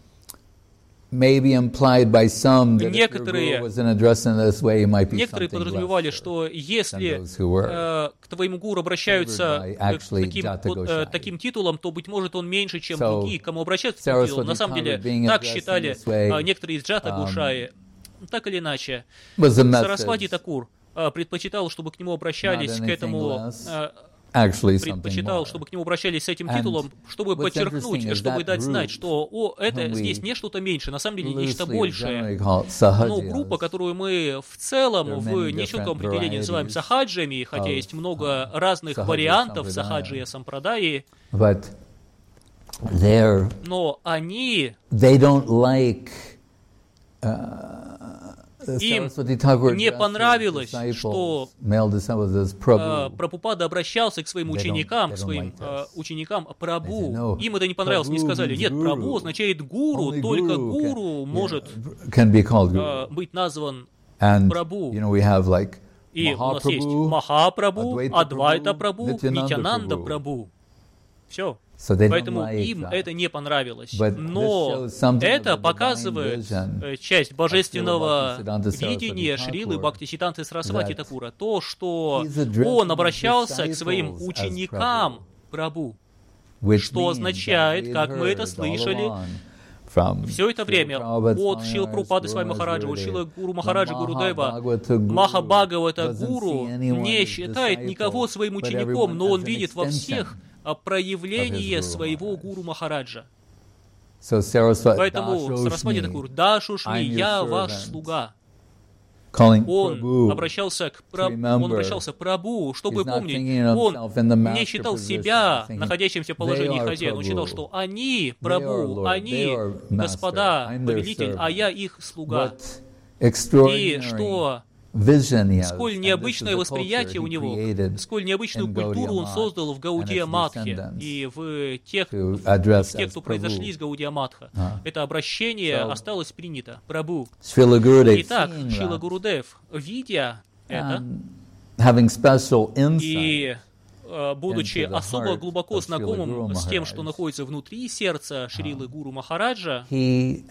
maybe implied by some that if your некоторые- guru wasn't addressed in this way, he might be некоторые something подразумевали, lesser. что если those who were э, к твоему гуру обращаются favored by э, actually таким, Jata вот, э, Goswami. таким титулом, то, быть может, он меньше, чем So, другие, к кому обращаются таким Saraswati титулом. На самом деле, Thakur being так addressed in считали this way, э, некоторые из Джата um, Гошаи. Так или иначе, was a Сарасвати message, Такур э, предпочитал, чтобы к нему обращались Not к anything этому... less. э, actually something предпочитал, more. чтобы к нему обращались с этим And титулом, чтобы what's подчеркнуть, interesting is чтобы that дать знать, group, что о, это whom we здесь не что-то меньше, на самом деле нечто loosely большее. generally call Но sahajiyas, группа, которую мы в целом There are в many нечетком different определении называем varieties сахаджами, хотя of, есть много uh, разных Sahajya вариантов Sampradaya. сахаджия сампрадаи, but they're но они they don't like uh, Им Saraswati Thakur не addressed his понравилось, disciples, что male disciples as э, Prabhu. Прабхупада обращался к своим They don't- ученикам, they к don't своим like э, this. ученикам They say, Прабху. "No, Им это не понравилось, не Prabhu сказали, means нет, Прабху guru. означает гуру, Only только guru гуру can- может yeah, can be called э, guru. быть назван. And Prabhu. you know we have like И у нас есть Mahaprabhu, Махапрабху, Advaita Адвайта Prabhu, Прабху, Nityananda Нитянанда Prabhu. Прабху. Все. Поэтому им это не понравилось. Но это показывает часть божественного видения Шрилы Бхактисиддханты Сарасвати Такура. То, что он обращался к своим ученикам Прабху, что означает, как мы это слышали, все это время от Шрилы Прабхупады Свами Махараджа, от Шрилы Гуру Махараджа Гурудева, Маха Бхагавата Гуру не считает никого своим учеником, но он видит во всех проявление своего Гуру Махараджа. Поэтому Сарасвати Такур, да, Шушми, я ваш слуга. Он обращался к Прабху, он обращался к Прабху, чтобы помнить, он не считал себя находящимся в положении хозяина, он считал, что они Прабху, они господа, повелитель, а я их слуга. И что сколь необычное восприятие у него, сколь необычную культуру он создал в Гаудия Матхе и в тех, в тех, кто произошли из Гаудия Матха. Это обращение осталось принято. Прабху. Итак, Шрила Гурудев, видя это, и будучи особо глубоко знакомым с тем, что находится внутри сердца Шрилы Гуру Махараджа, и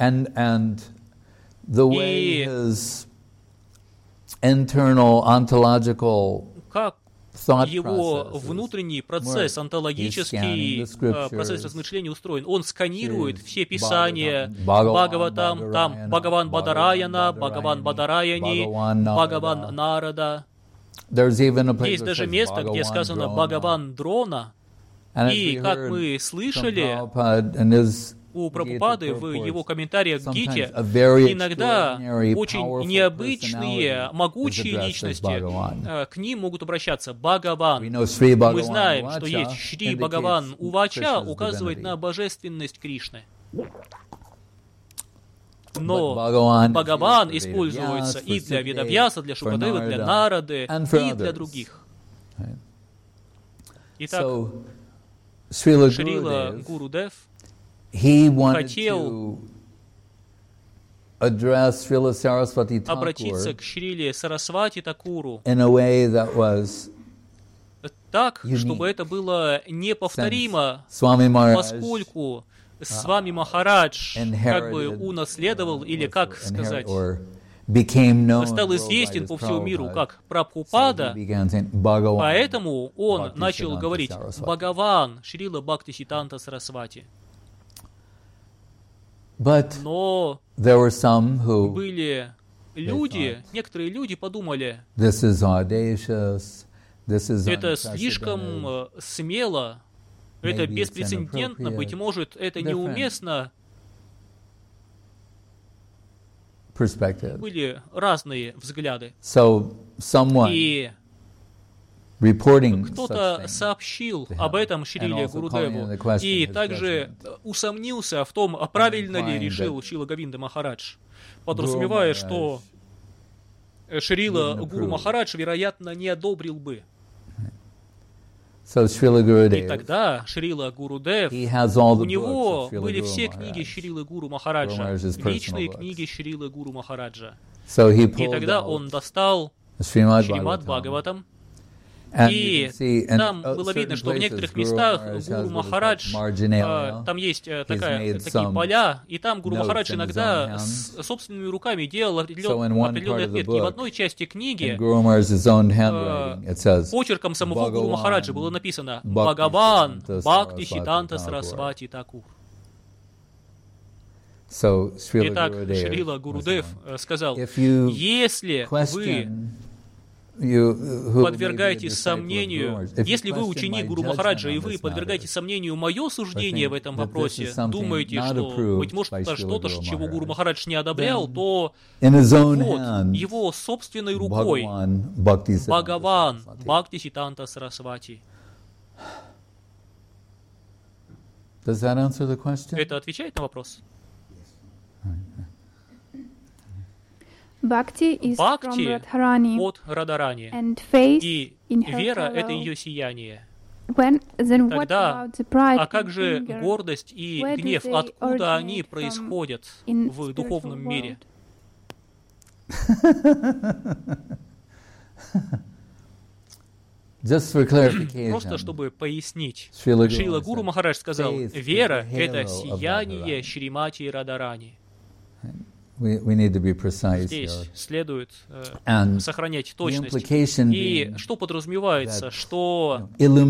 internal ontological как его внутренний процесс, онтологический процесс размышления устроен. Он сканирует все писания Бхагаватам, там Бхагаван Бадараяна, Бхагаван Бадараяни, Бхагаван Нарада. Есть даже место, где сказано Бхагаван Дрона. И, как мы слышали, у Прабхупады в его комментариях к Гите иногда очень необычные, могучие личности к ним могут обращаться. Бхагаван. Мы знаем, что есть Шри Бхагаван Увача, указывает на божественность Кришны. Но Бхагаван используется и для Ведабьяса, для Шукадева, для Нарады, и для других. Итак, Шрила Гурудев хотел обратиться к Шриле Сарасвати Такуру так, чтобы это было неповторимо, поскольку Свами Махарадж как бы унаследовал, или как сказать, стал известен по всему миру как Прабхупада, поэтому он начал говорить Бхагаван Шрила Бхактисиддханта Сарасвати. Но были люди, некоторые люди подумали, это слишком смело, это беспрецедентно, быть может, это неуместно. Были разные взгляды. И кто-то сообщил об этом Шриле Гурудеву и также усомнился в том, правильно ли решил Шрила Говинда Махарадж, подразумевая, что Шрила Гуру Махарадж, вероятно, не одобрил бы. И тогда Шрила Гурудев, у него были все книги Шрилы Гуру Махараджа, личные книги Шрилы Гуру Махараджа. И тогда он достал Шримад Бхагаватам, и там было видно, что в некоторых местах Гуру Махарадж, там есть такая, такие поля, и там Гуру Махарадж иногда с собственными руками делал определенные отметки. И в одной части книги почерком самого Гуру Махараджа было написано «Бхагаван Бхактисиддханта Сарасвати Такур». Итак, Шрила Гурудев сказал, если вы подвергаете сомнению, если вы ученик Гуру Махараджа, и вы подвергаете сомнению мое суждение в этом вопросе, думаете, что, быть может, это что-то, чего Гуру Махарадж не одобрял, то вот, его собственной рукой Бхагаван Бхактисиддханта Сарасвати. Это отвечает на вопрос? Бхакти от Радхарани, и вера — это ее сияние. Тогда, а как же гордость и гнев, откуда они происходят в духовном мире? Просто чтобы пояснить, Шрила Гуру Махарадж сказал, вера — это сияние Шримати Радарани. Здесь следует э, сохранять точность. И что подразумевается, что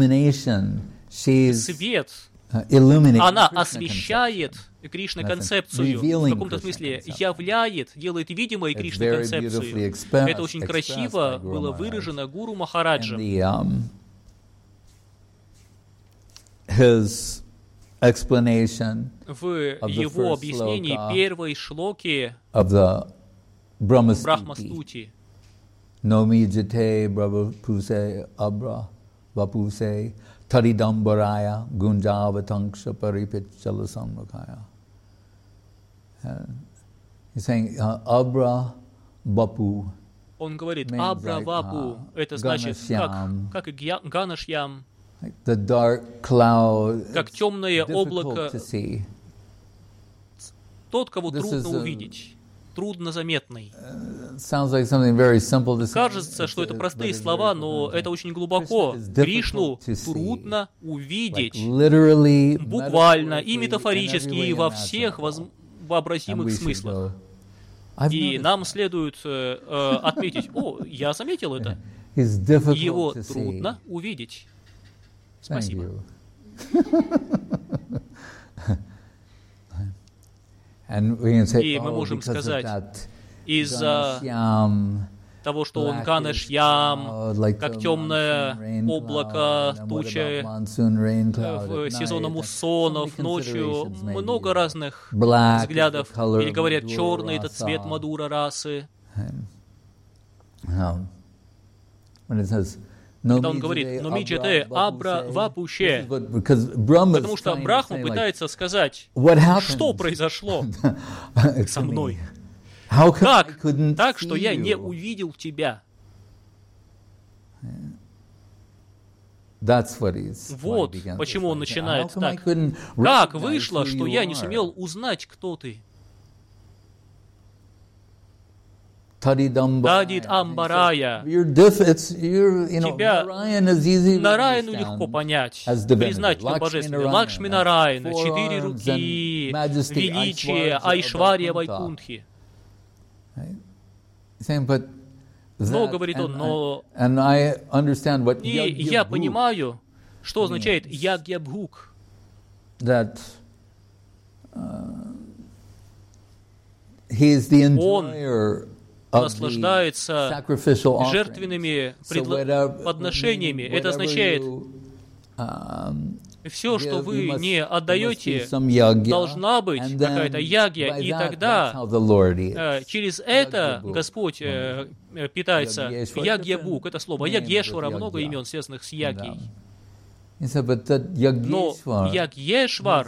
свет, она освещает Кришна-концепцию, в каком-то смысле являет, делает видимой Кришна-концепцию. Это очень красиво было выражено Гуру Махараджем. В его объяснении первой шлоки Брахма-стути. Taridambaraya gunjavatanksha paripichala sammakaya. He's saying uh, Abra Bapu. Он говорит, Абра Вапу, это значит, как, как и Ганашьям, the dark cloud, как темное облако, тот, кого трудно увидеть, трудно заметный. Кажется, что это простые слова, но это очень глубоко. Кришну трудно увидеть, буквально и метафорически, и во всех вообразимых смыслах. И нам следует э, э, отметить, о, я заметил это, его трудно увидеть. Спасибо. И мы можем сказать, из-за того, что он Ганашьям, как темное облако, туча в сезон муссонов, ночью много разных взглядов, или говорят, черный — это цвет Мадура расы. Когда он говорит, но миджете абра вапуще, потому что Брахма пытается сказать, что произошло со мной. Как так, что я не увидел тебя? Вот почему он начинает так. Как вышло, что я не сумел узнать, кто ты? Тадит Амбарая. Тебя Нараяну легко понять, признать его божественное. Лакшми Нараяна, четыре руки, величие, Айшвария Вайкунтхи. Но, говорит он, но... И я понимаю, что означает Ягьябхук. Он наслаждается жертвенными предла... подношениями. Это означает, все, что вы не отдаете, должна быть какая-то ягья, и тогда э, через это Господь э, питается. Ягьябук — это слово. Ягьешвара — много имен, связанных с ягьей. Но Ягьешвар,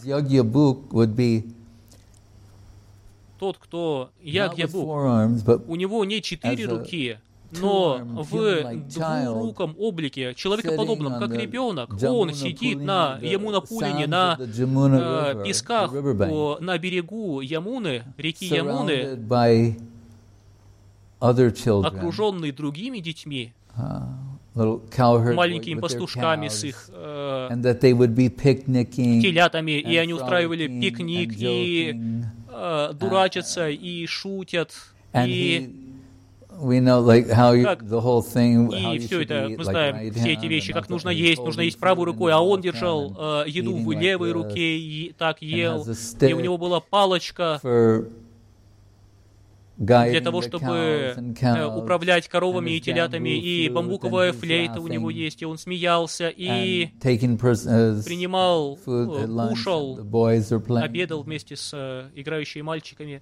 тот, кто Ягьябук, у него не четыре руки, но в двуруком облике, человекоподобном, как ребенок, он сидит на Ямуна-Пулине, на э, песках о, на берегу Ямуны, реки Ямуны, окруженный другими детьми, маленькими пастушками с их э, телятами, и они устраивали пикник, и э, дурачатся, и шутят, и... We know, like, how you, как, the whole thing, how и все это, мы знаем, like, все эти вещи, как нужно есть, нужно есть правой рукой, а он держал э, еду в левой руке и так ел, и у него была палочка для того, чтобы э, управлять коровами и телятами, и бамбуковая флейта у него есть, и он смеялся, и принимал, кушал, обедал вместе с э, играющими мальчиками.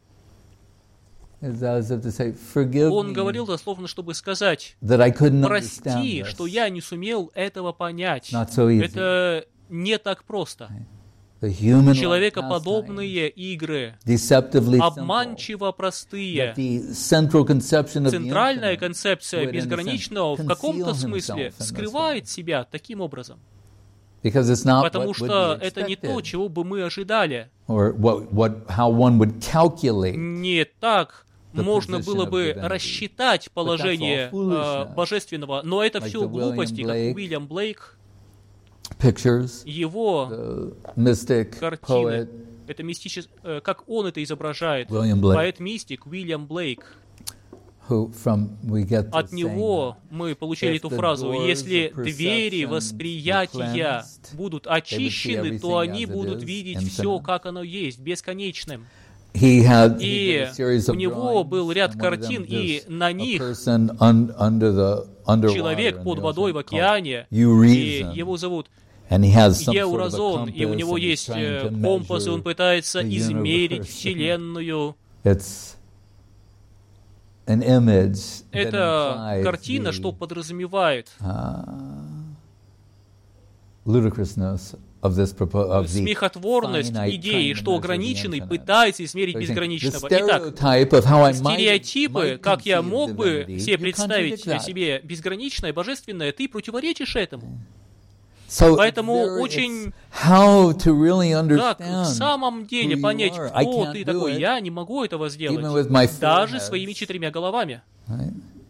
Он говорил дословно, чтобы сказать, прости, что я не сумел этого понять. Это не так просто. Человекоподобные игры, обманчиво простые. Центральная концепция безграничного в каком-то смысле скрывает себя таким образом. Потому что это не то, чего бы мы ожидали. Не так, можно было бы рассчитать положение э, божественного, но это Like все the William глупости, как Blake Уильям Блейк, pictures, его the mystic картины, poet это мистичес... э, как он это изображает, William Blake, поэт-мистик Уильям Блейк. who from we get От the него мы получили if эту the фразу: doors если of двери perception восприятия be будут they would see очищены, то everything они as it будут is, видеть infinite. все, как оно есть, бесконечным. He had, he И did a series у of него drawings, был ряд and one of them картин, и just на a них person un, under the, underwater человек in под the водой в ocean океане, called и Urizen. его зовут And he has some sort of a Еуразон, и у compass, него and he's есть trying э, to компас, и он measure пытается the измерить universe. Вселенную. It's an image that Это implies картина, the, что подразумевает uh, ludicrousness of this propo- of the смехотворность finite идеи, trying to что measure the ограниченный infinite. пытается измерить So you think, безграничного. the Итак, stereotype of how I might- стереотипы, might как я conceive мог бы divinity, себе you представить contradict that. себе безграничное, божественное, ты противоречишь этому. So Поэтому there очень- it's how to really Как understand в самом деле who you понять, are. I кто can't ты do такой? it, Я не могу этого сделать. even with my Даже four своими heads. четырьмя головами. right?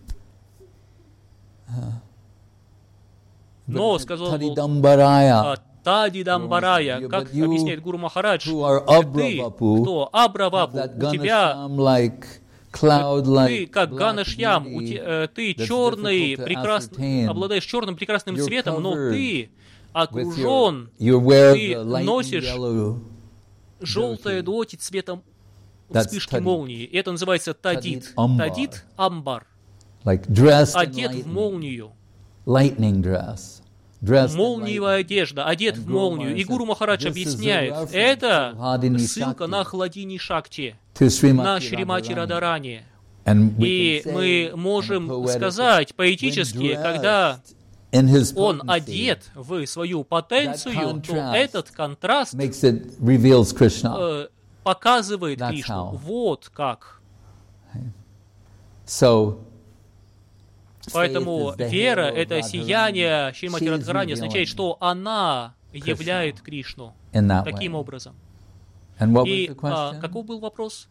Но, сказал Бог, Tadidambaraya, Тади Дамбарая, You- как but you объясняет Гуру Махарадж, who are ты, Abravapу, кто Абравапу, that у тебя Ganesham-like, cloud-like, ты как black Ганашьям, у beauty те- э, ты that's черный, difficult to прекрасный, ascertain. обладаешь черным прекрасным You're цветом, но covered ты with окружен your, you wear ты the lightning носишь yellow, желтое доти цветом That's вспышки tadid. молнии. Это называется тадит. Tadid ambar. Тадит амбар. like dressed in Одет в lightning, молнию. lightning dress, dressed in Молниевая lightning. одежда, одет And в Guru молнию. И Maharaj Гуру says, Махарадж this is a объясняет, reference это to Hladini ссылка Shakti, на Хладини Шакти, to Srimati на Шримати Radharani. Радарани. And we И can say мы in a можем poetic- сказать when поэтически, dressed когда in his он potency, одет в свою потенцию, That то contrast этот контраст makes it reveals Krishna. э, показывает That's Кришну. how. Вот как. So, Поэтому faith is the вера — halo of это Radharani. сияние Шримати She is Радхарани, означает, revealing что она Krishna являет Кришну in that таким way. образом. And what was И the а, question? каков был вопрос?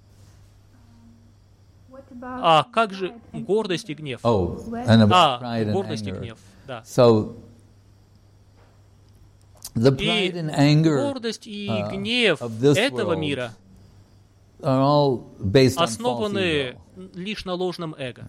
What about А как же pride and гордость и гнев? Oh, and about А, pride and гордость и anger. гнев, да. So, the И pride and anger гордость и uh, гнев of this этого world мира are all based on false основаны ego. лишь на ложном эго.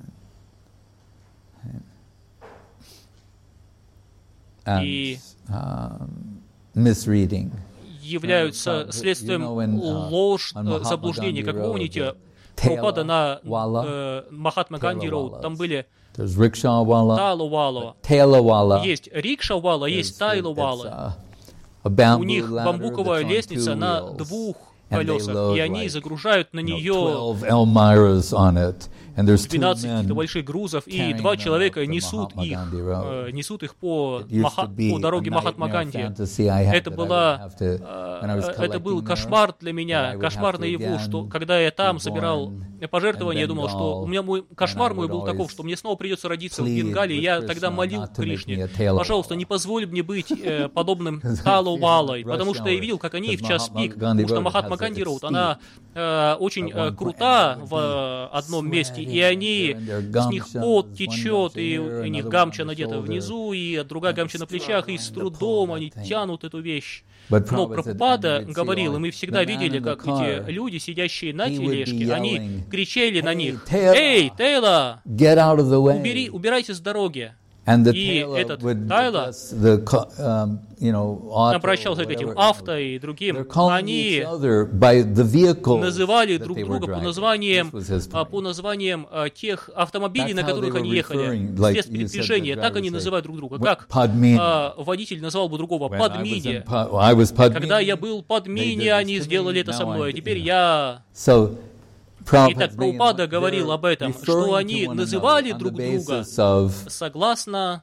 And И um, misreading. являются You следствием know, when, uh, ложь, on э, Mahatma заблуждений. Gandhi Как вы Road, помните, the Прабхупада на Tailawala, э, Махатма Ганди Роуд, Tailawala. там были There's rickshawwala, Тайлувала, tailawala. есть рикшавала, есть There's- Тайлувала. it's, uh, a bamboo У них ladder бамбуковая that's on лестница two на wheels, двух and they колесах, load и они like, загружают на you know, нее twelve Elmiras on it, and there's two двенадцать men каких-то больших грузов, и carrying два them человека up the несут Mahatma их, Gandhi Road. э, несут их по, It used Маха- to be по дороге a Махатма nightmare Ганди. fantasy I had Это that I была, would have to- when I was э, это был collecting кошмар для there, that I меня, would кошмар have to наяву, again что когда я там be собирал born пожертвования, я in думал, что у Bengal, меня мой кошмар and I мой would был таков, always что мне снова придется родиться в plead Бенгале, и with я тогда Krishna молил not to make me Кришне, a Tailawala. пожалуйста, не позволь мне быть э, подобным Талувалой, потому что я видел, как они в час пик, потому что Махатма Ганди Роуд, она э, очень э, крута в э, одном месте, и они, с них пот течет, и у них гамча надета внизу, и другая гамча на плечах, и с трудом они тянут эту вещь. Но Прабхупада говорил, и мы всегда видели, как эти люди, сидящие на тележке, они кричали на них: «Эй, Тейла, Get out of the way. убери, убирайте с дороги!» And the И Taila этот would Тайла address the, co- um, you know, auto, обращался к этим whatever. авто и They're другим. calling Они each other by the vehicles называли that друг they were друга по driving. названиям, This was his а, point. по названиям а, тех автомобилей, That's на how которых they они were ехали, referring, like средств you said, передвижения. the Так они drivers say, называют друг друга. "What Как Padmini?" а, водитель назвал бы другого When I was in Падмини. Pa- I was Padmini, Когда я был Падмини, they did они this to сделали me, это now со мной. А I'm- теперь yeah. я... So, Prabhupada's Итак, being- Прабхупада говорил об этом, they're что referring они to one называли another on друг the друга basis of согласно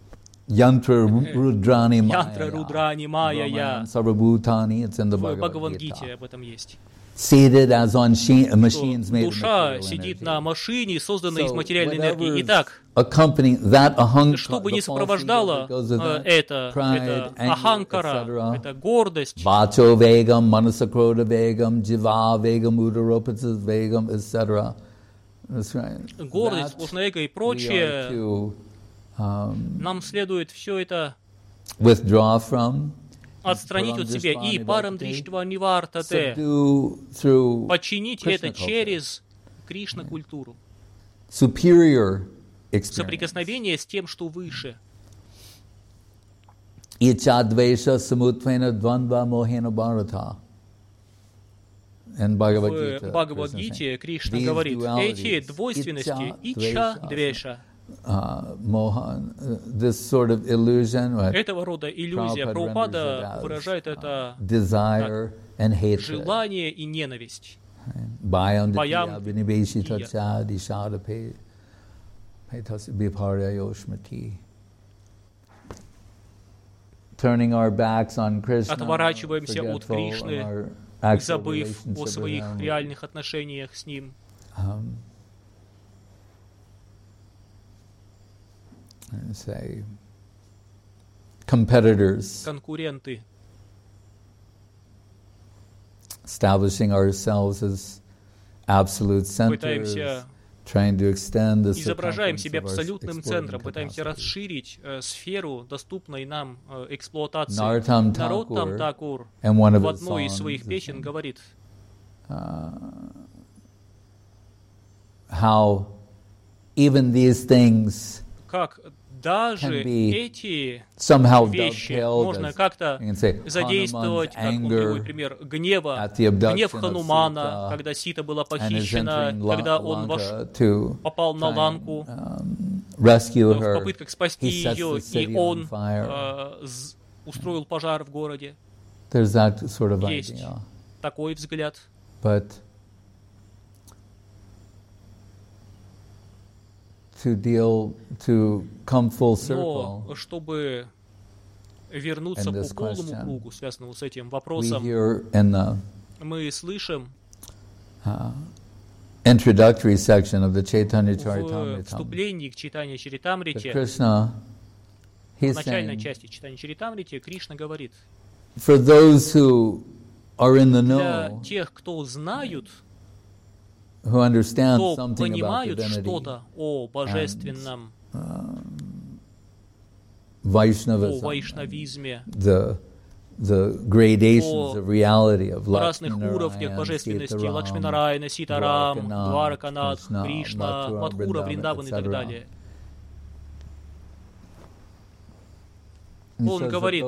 Yantra Rudrani Maya. Янтра Рудрани Майя Я. Sarvabhutani, it's in the В Bhagavad Бхагавангите Gita. об этом есть. Seated as on she- Что machines made of душа material сидит energy. на машине, созданной из So, материальной энергии. whatever's Итак, accompanying that ahang- что бы the ни false сопровождало ego that goes with э, that, это, pride, это anger, аханкара, et cetera. это гордость, Vacho vegam, manasakroda vegam, jiva vegam, udaropatsa vegam, et cetera. right. гордость, ложное эго и прочее, to, um, нам следует все это withdraw from, отстранить от себя и парамдричтва нивартате, подчинить это через Кришна-культуру. Superior соприкосновение с тем, что выше. Ичадвеша самутвена дванва мохена бхарата. В Бхагавад-гите Кришна говорит, эти двойственности, ича, двеша, этого рода иллюзия, Прабхупада выражает это как желание и ненависть. Баям отворачиваемся от Кришны, забыв о своих реальных отношениях с Ним. Um, say, competitors, конкуренты, establishing ourselves as absolute centers, trying to extend the изображаем себя абсолютным центром, пытаемся расширить э, сферу доступной нам э, эксплуатации. Нароттам Такур в одной из своих песен говорит, uh, how even these things как даже эти вещи можно как-то задействовать, как другой пример, гнева, гнев Ханумана, когда Сита была похищена, когда он ваш... попал на ланку в попытках спасти ее, и он э, устроил пожар в городе. Есть такой взгляд. To deal, to come full circle. Но чтобы вернуться по полному кругу, связанному с этим вопросом, the, мы слышим uh, introductory section of the Chaitanya Charitamrita, в вступлении к Чайтанья Чаритамрите, Krishna, в начальной части Чайтанья Чаритамрите, Кришна говорит, for those who are in the know, для тех, кто знают, who understand кто something понимают about что-то о божественном, uh, о Vaishnavism, вайшнавизме, the, the gradations о of reality of разных уровнях божественности, Лакшминараяна, Ситарам, Двараканат, Кришна, Мадхура, Вриндаван и так далее. Он говорит,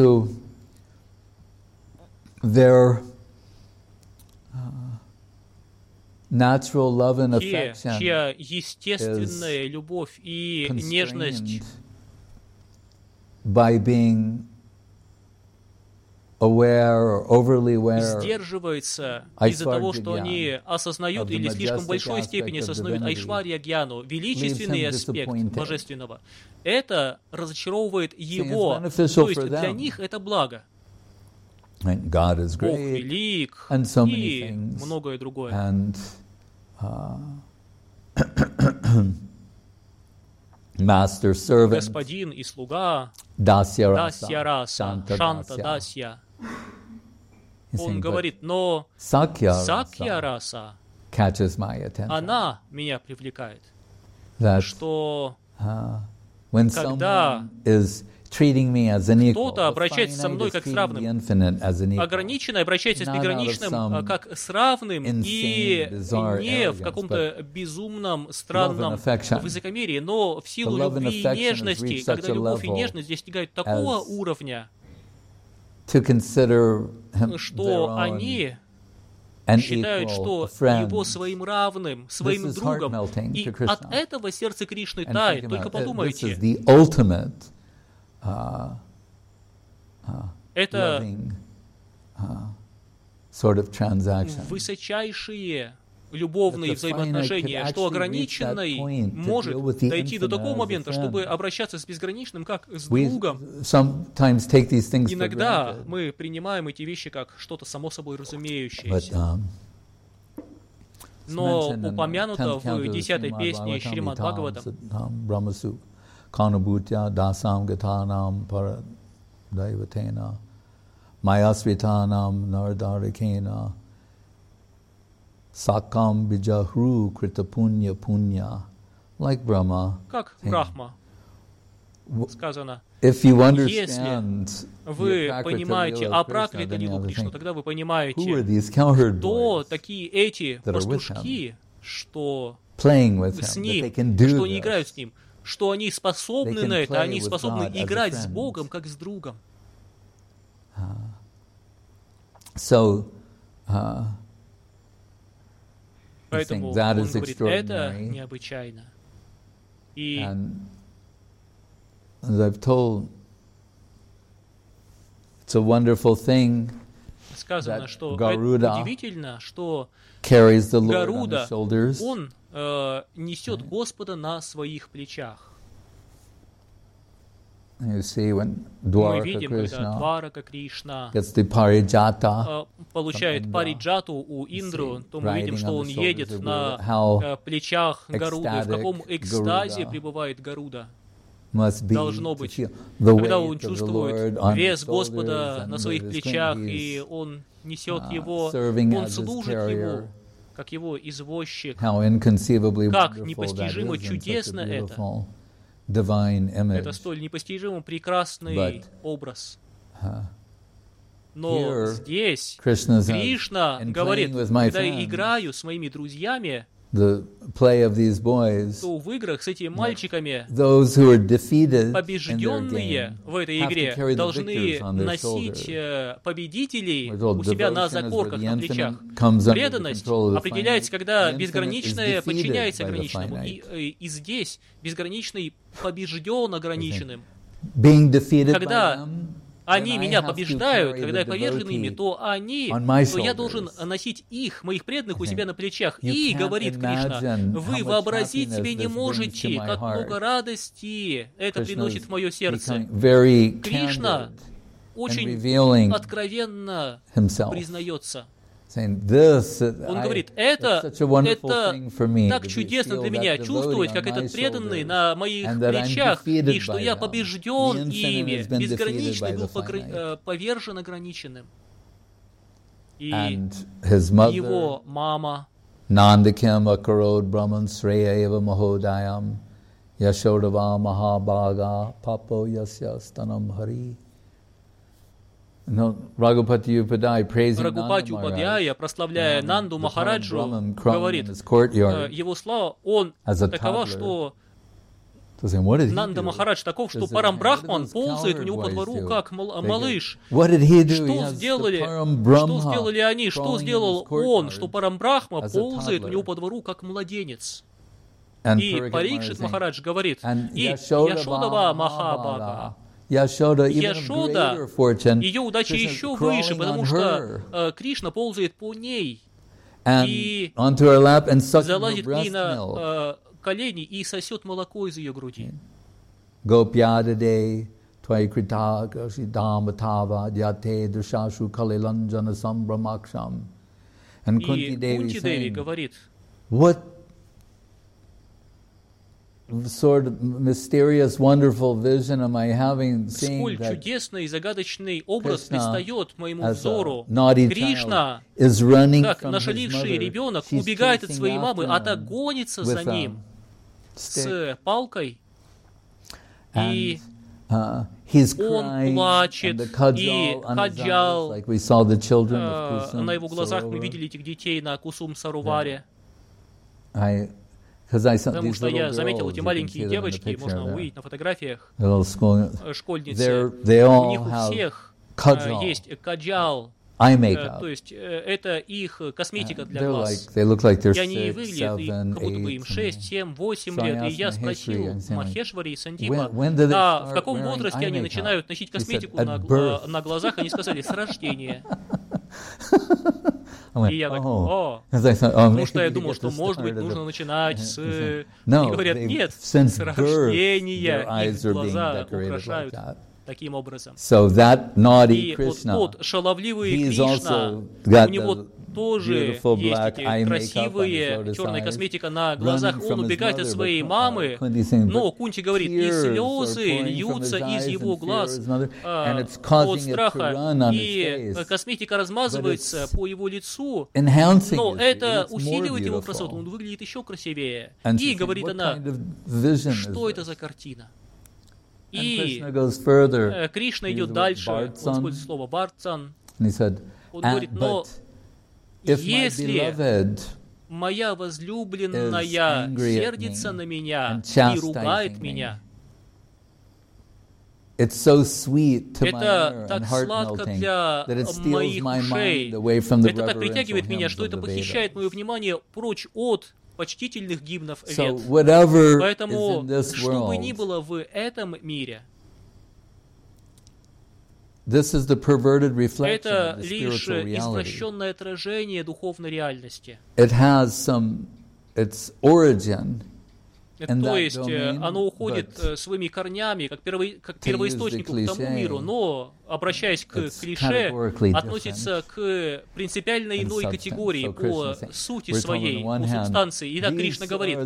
natural love and те, affection чья естественная любовь и нежность by being aware or overly aware сдерживается из-за того, что они осознают или в слишком большой степени осознают айшварья гьяну, величественный аспект божественного. Это разочаровывает его, то есть для них это благо. God is great, Бог велик and so many и things, многое другое. And, uh, master servant, Господин и слуга, Dasya Дасья раса, Шанта Дасья. Он говорит, но Сакья раса, catches my attention. она меня привлекает. That, что uh, when когда is treating me as an equal, кто-то обращается со мной как с равным, ограниченный обращается с безграничным как с равным, и не в каком-то безумном, странном высокомерии, но в силу любви и нежности, когда любовь и нежность достигают такого уровня, что они считают, что его своим равным, своим другом, и от этого сердце Кришны тает. Только подумайте, Uh, uh, это loving, uh, sort of высочайшие любовные взаимоотношения, что ограниченный может дойти до такого момента, чтобы обращаться с безграничным как с другом. Иногда мы принимаем эти вещи как что-то само собой разумеющееся. Но упомянуто в десятой песне Шримад Бхагаватам, Kanubhutya dasam gatanam paradaivatena mayasvitanam nardarikena Sakam bijahru krita punya punya, like Brahma. Как Брахма сказано. If you Если understand вы понимаете Апракрита Лилу Кришну, тогда вы понимаете, кто такие эти пастушки, что с ним, что они играют с ним, что они способны на это, они способны играть с Богом, как с другом. So, uh, Поэтому он говорит, это необычайно. И as I've told, it's a wonderful thing сказано, что Garuda это удивительно, что carries the Lord Гаруда, on his shoulders. он э, несет Господа на своих плечах. You see, when Мы Dwaraka видим, когда Krishna Дварака Кришна gets the parijata, э, получает париджату у Индру, то мы видим, что он едет на э, плечах Гаруды, в каком экстазе пребывает Гаруда. Должно быть, когда он чувствует вес Господа на своих плечах, и он несет его, он служит ему, как его извозчик. Как непостижимо чудесно это. Это столь непостижимо прекрасный образ. Но здесь Кришна говорит, когда я играю с моими друзьями, the play of these boys, то в играх с этими мальчиками those who are defeated побежденные в этой игре должны носить победителей у себя на закорках, на плечах. Преданность определяется, когда безграничное подчиняется ограниченному. И, и здесь безграничный побежден ограниченным. Когда они меня побеждают, когда я повержен ими, то они, то я должен носить их, моих преданных, у себя на плечах. И, говорит Кришна, вы вообразить себе не можете, как много радости это приносит в мое сердце. Кришна очень откровенно признается. Он говорит, это, это так чудесно для меня чувствовать, как этот преданный на моих плечах, и что я побежден ими, безгранично был повержен ограниченным. И его мама Nandikam akarod brahman sreya eva mahodayam yashodava mahabhaga papo yasya stanam hari. No, Рагупати Упадьяя, прославляя Нанду Махараджу, говорит, его слава, он такова, что Нанда Махарадж таков, что Парамбрахман ползает у него по двору, как малыш. Что сделали, что сделали они, что сделал он, что Парамбрахма ползает у него по двору, как младенец. И Парикшит Махарадж говорит, и Яшодава Махабага, Яшода, ее удача еще выше, потому что э, Кришна ползает по ней и залазит ей на э, колени и сосет молоко из ее груди. И Кунти Деви говорит, sort of mysterious, wonderful vision am I having, сколь чудесный и загадочный образ предстает моему взору. Кришна, как нашаливший ребенок, убегает от своей мамы, а та гонится за ним с палкой, и он плачет, и Каджал, на его глазах мы видели этих детей на Кусум-Сароваре. Потому что я заметил, эти маленькие девочки, можно увидеть на фотографиях, школьницы, у них у всех есть каджал, то есть это их косметика для глаз. И они выглядят, как будто бы им шесть, семь, восемь лет. И я спросил Махешвари и Сандипа, а в каком возрасте они начинают носить косметику на, на глазах? Они сказали, с рождения. И я так, о, потому что я думал, что, может быть, нужно начинать с... И говорят, нет, с рождения их глаза украшают таким образом. И вот тот шаловливый Кришна, у него тоже есть эти красивые черная косметика на глазах. Он убегает от своей мамы, но Кунти говорит, и слезы льются из его глаз а, от страха, и косметика размазывается по его лицу, но это усиливает его красоту, он выглядит еще красивее. И говорит она, что это за картина? И Кришна идет дальше, он использует слово «барцан». Он говорит, но если моя возлюбленная сердится на меня и ругает меня, это так сладко для моих ушей, это так притягивает меня, что это похищает мое внимание прочь от почтительных гимнов Вед. So поэтому, что бы ни было в этом мире, это лишь извращенное отражение духовной реальности. It has some, its origin То есть оно уходит своими корнями, как, перво, как первоисточнику к тому миру, но, обращаясь к клише, относится к принципиально иной категории по сути своей, по субстанции. И так Кришна говорит,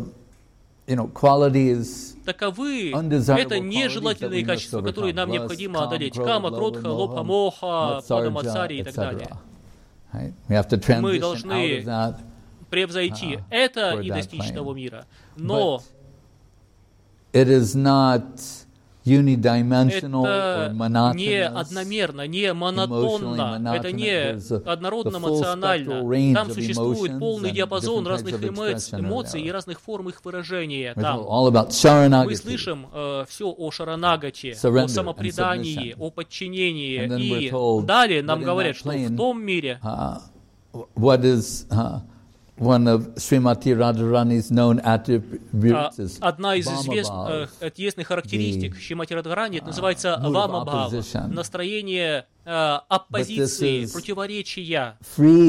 таковы это нежелательные качества, которые нам необходимо одолеть. Кама, кротха, лобха, моха, падамацари и так далее. Мы должны превзойти uh, это и достичь того мира. Но it is not unidimensional это or monotonous, не одномерно, не монотонно, это не однородно эмоционально. Там существует полный диапазон разных эмоций и разных форм их выражения. Там мы слышим э, все о шаранагате, о самопредании, о подчинении. И далее нам говорят, что в том мире what is, uh, one of Srimati Radharani's known attributes is одна из известных, известных характеристик Шримати Радхарани называется вама-бхава, настроение э, оппозиции, противоречия.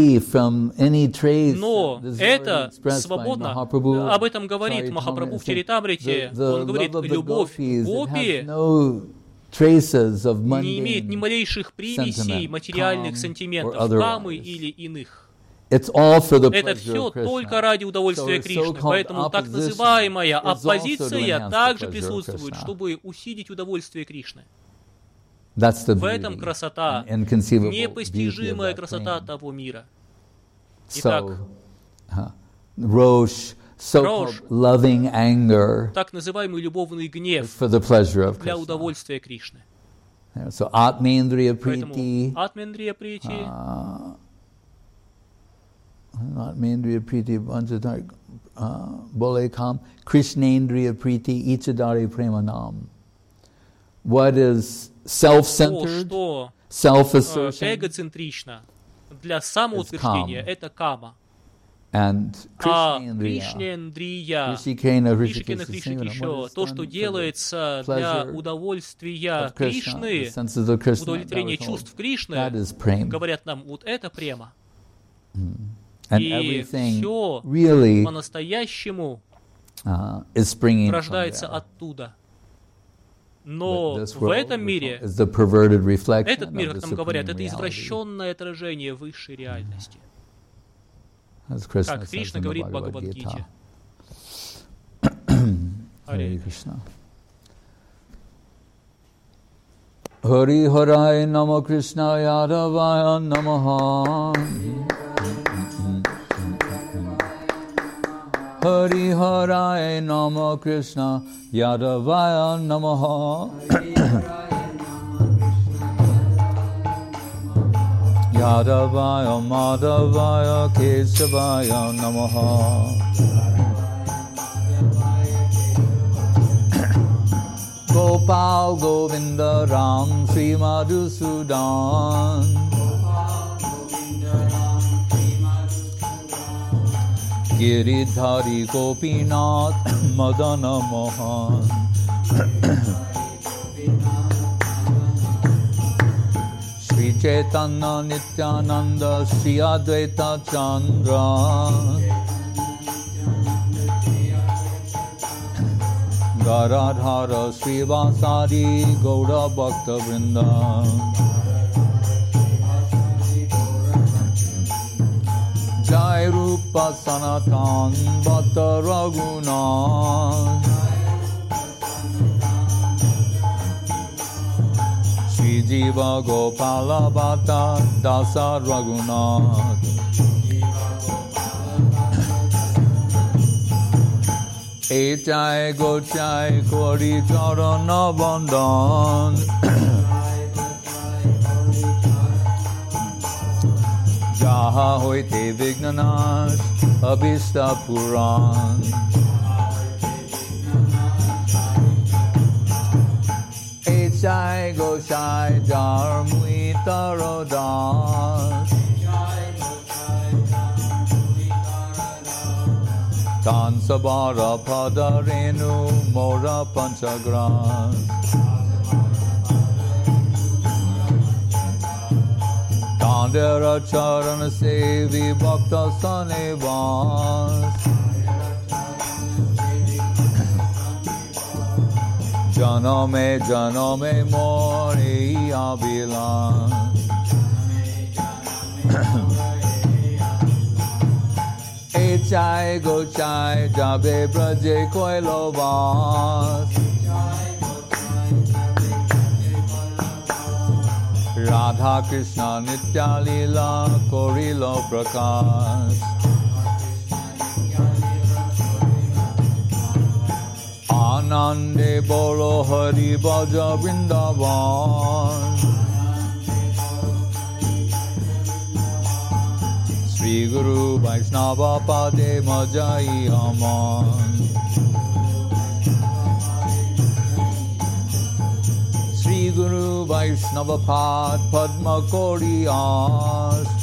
Но это свободно, об этом говорит Махапрабху в Чаритамрите, он говорит, любовь гопи не имеет ни малейших примесей материальных сантиментов, камы или иных. Это все только ради удовольствия Кришны. Поэтому так называемая оппозиция также присутствует, чтобы усилить удовольствие Кришны. В этом красота, непостижимая красота того мира. Итак, Rosh, так называемый любовный гнев для удовольствия Кришны. So, Atmendriya Поэтому Priti, Atmendriya Priti, Atmendriya Priti, Vanchadar, Bole Kam, Krishnendriya Priti, Ichadari Premanam. What is self-centered, то, self-assertion, что эгоцентрично для самоутверждения, это кама. And А Krishnendriya, Кришнендрия, Krishikena, Кришикена, Кришик еще, то, что делается для удовольствия Кришны, удовлетворения чувств Кришны, говорят нам, вот это према. И все really, по-настоящему uh, рождается оттуда. Но в этом мире, этот мир, как нам говорят, это извращенное отражение высшей реальности. Как Кришна говорит в Бхагавад-гите. Харе Кришна. Хари Харай Нама Кришна Ядавая Намаха. Хари Харай Нама Кришна Ядавая Намаха. Yadavaya Madhavaya Kesavaya Namaha. Gopal Govinda Ram Sri Madhusudan. Giridhari Gopinath Madana Mohan. Sri Chaitanya Nityananda Sri Advaita Chandra Garadhara Sri Vasadi Gaura Bhakta Vrinda Rupa Sanatan Bhatta Raghunath Shri Jiva Gopala Bhatta Dasa Raghunath Echai Gochai Kori Charana Bandhan Jaha Hoite Vignanash Abhishta Puran Echai Gochai Dharmui Tarodas Tansabara Padarenu Mora Panchagras Tandera Charana Sevi Bhakta Sanevas Janame Janame Mori Abhilas Echai Gochai Jabe Braje Koilovas Radha Krishna Nitya Lila Korilo Prakash Anande Bolo Hari Bhaja Vrindavan Sri Guru Vaishnava Pade Majai Aman Sri Guru Vaishnava Pad Padma Kori As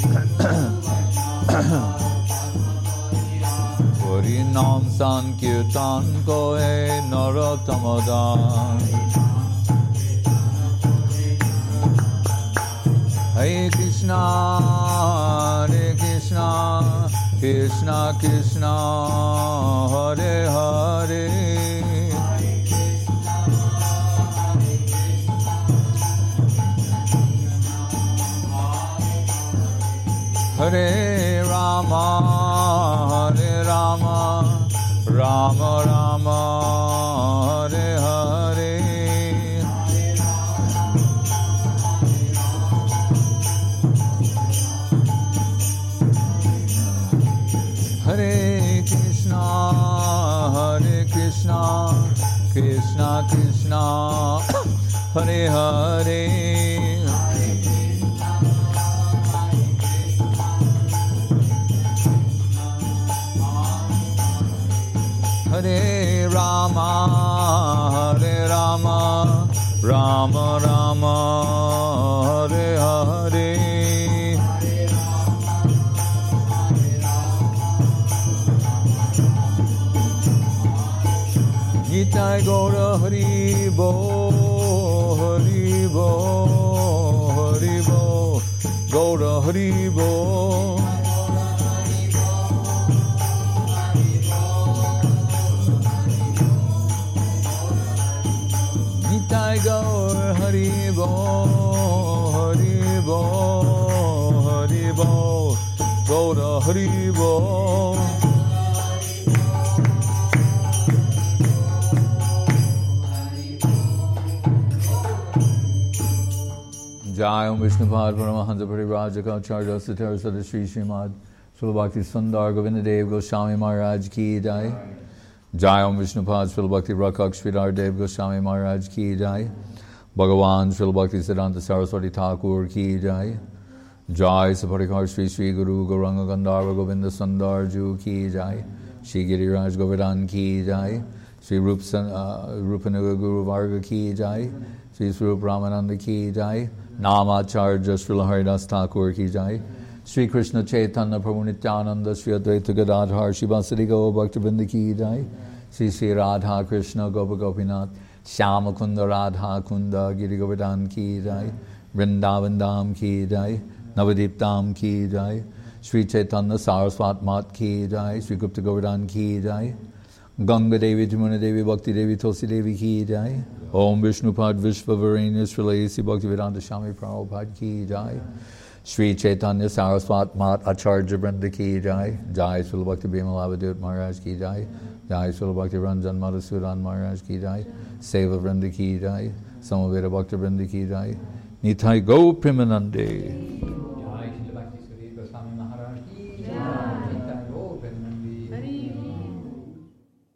Kori Nam Sankirtan Koe Narottamadan Hare Krishna, Hare Krishna, Krishna Krishna, Hare Hare. Hare Rama, Hare Rama, Rama Rama, Hare Hare. Hare Krishna, Hare Krishna, Krishna Krishna, Hare Hare. Hare Rama, Hare Rama, Rama Rama, Hare Hare. Nitai Gaura Hari Bo, Hari Bo, Hari Bo, Gaura Hari Bo. Nitai Gaura Hari Bo, Hari Bo, Hari Bo, Gaura Hari Bo. Jai Om Vishnupad Paramahansa Parivraja Acharya Satara Sada Sri Srimad Srila Bhakti Sundar Govinda Dev Goswami Maharaj Ki Jai. Jai Om Vishnupad Srila Bhakti Rakak Sridhar Dev Goswami Maharaj Ki Jai. Bhagavan Srila Bhakti Siddhanta Saraswati Thakur Ki Jai. Jai Saparikar Sri Sri Guru Gauranga Gandharva Govinda Sundar Ju Ki Jai. Shri Giriraj Govardhan Ki Jai. Shri Rup uh, Rupanuga Guru Varga Ki Jai. Shri Swarup Ramananda Ki Jai. Namacharya Srila Haridas Thakur Ki Jai. Sri Krishna Chaitanya Prabhu Nityananda Sri Advaita Gadadhar Shri Vasudeva Gaura Bhaktivinoda Ki Jai. Sri Sri Radha Krishna Gopa Gopinath Shyama Kunda Radha Kunda Giri Govardhan Ki Jai. Vrindavan Dham Ki Jai. Navadip Dham Ki Jai. Sri Chaitanya Saraswat Mat Ki Jai. Sri Gupta Govardhan Ki Jai. Ganga Devi Jamuna Devi Bhakti Devi Tulsi Devi Ki Jai. Om Vishnupad Vishvavarenya Srila A C Bhaktivedanta Swami Prabhupada Ki Jai. Shri Chaitanya Saraswat Mat Acharya Vrinda Ki Jai, Jai Srila Bhakti Bhimala Avadut Maharaj Ki Jai, Jai Srila Bhakti Ranjan Madhusudan Maharaj Ki Jai, Seva Vrinda Ki Jai, Samaveda Bhakti Vrinda Ki Jai, Nitai Go Primanande. Jai Srila Bhakti Sri Goswami Maharaj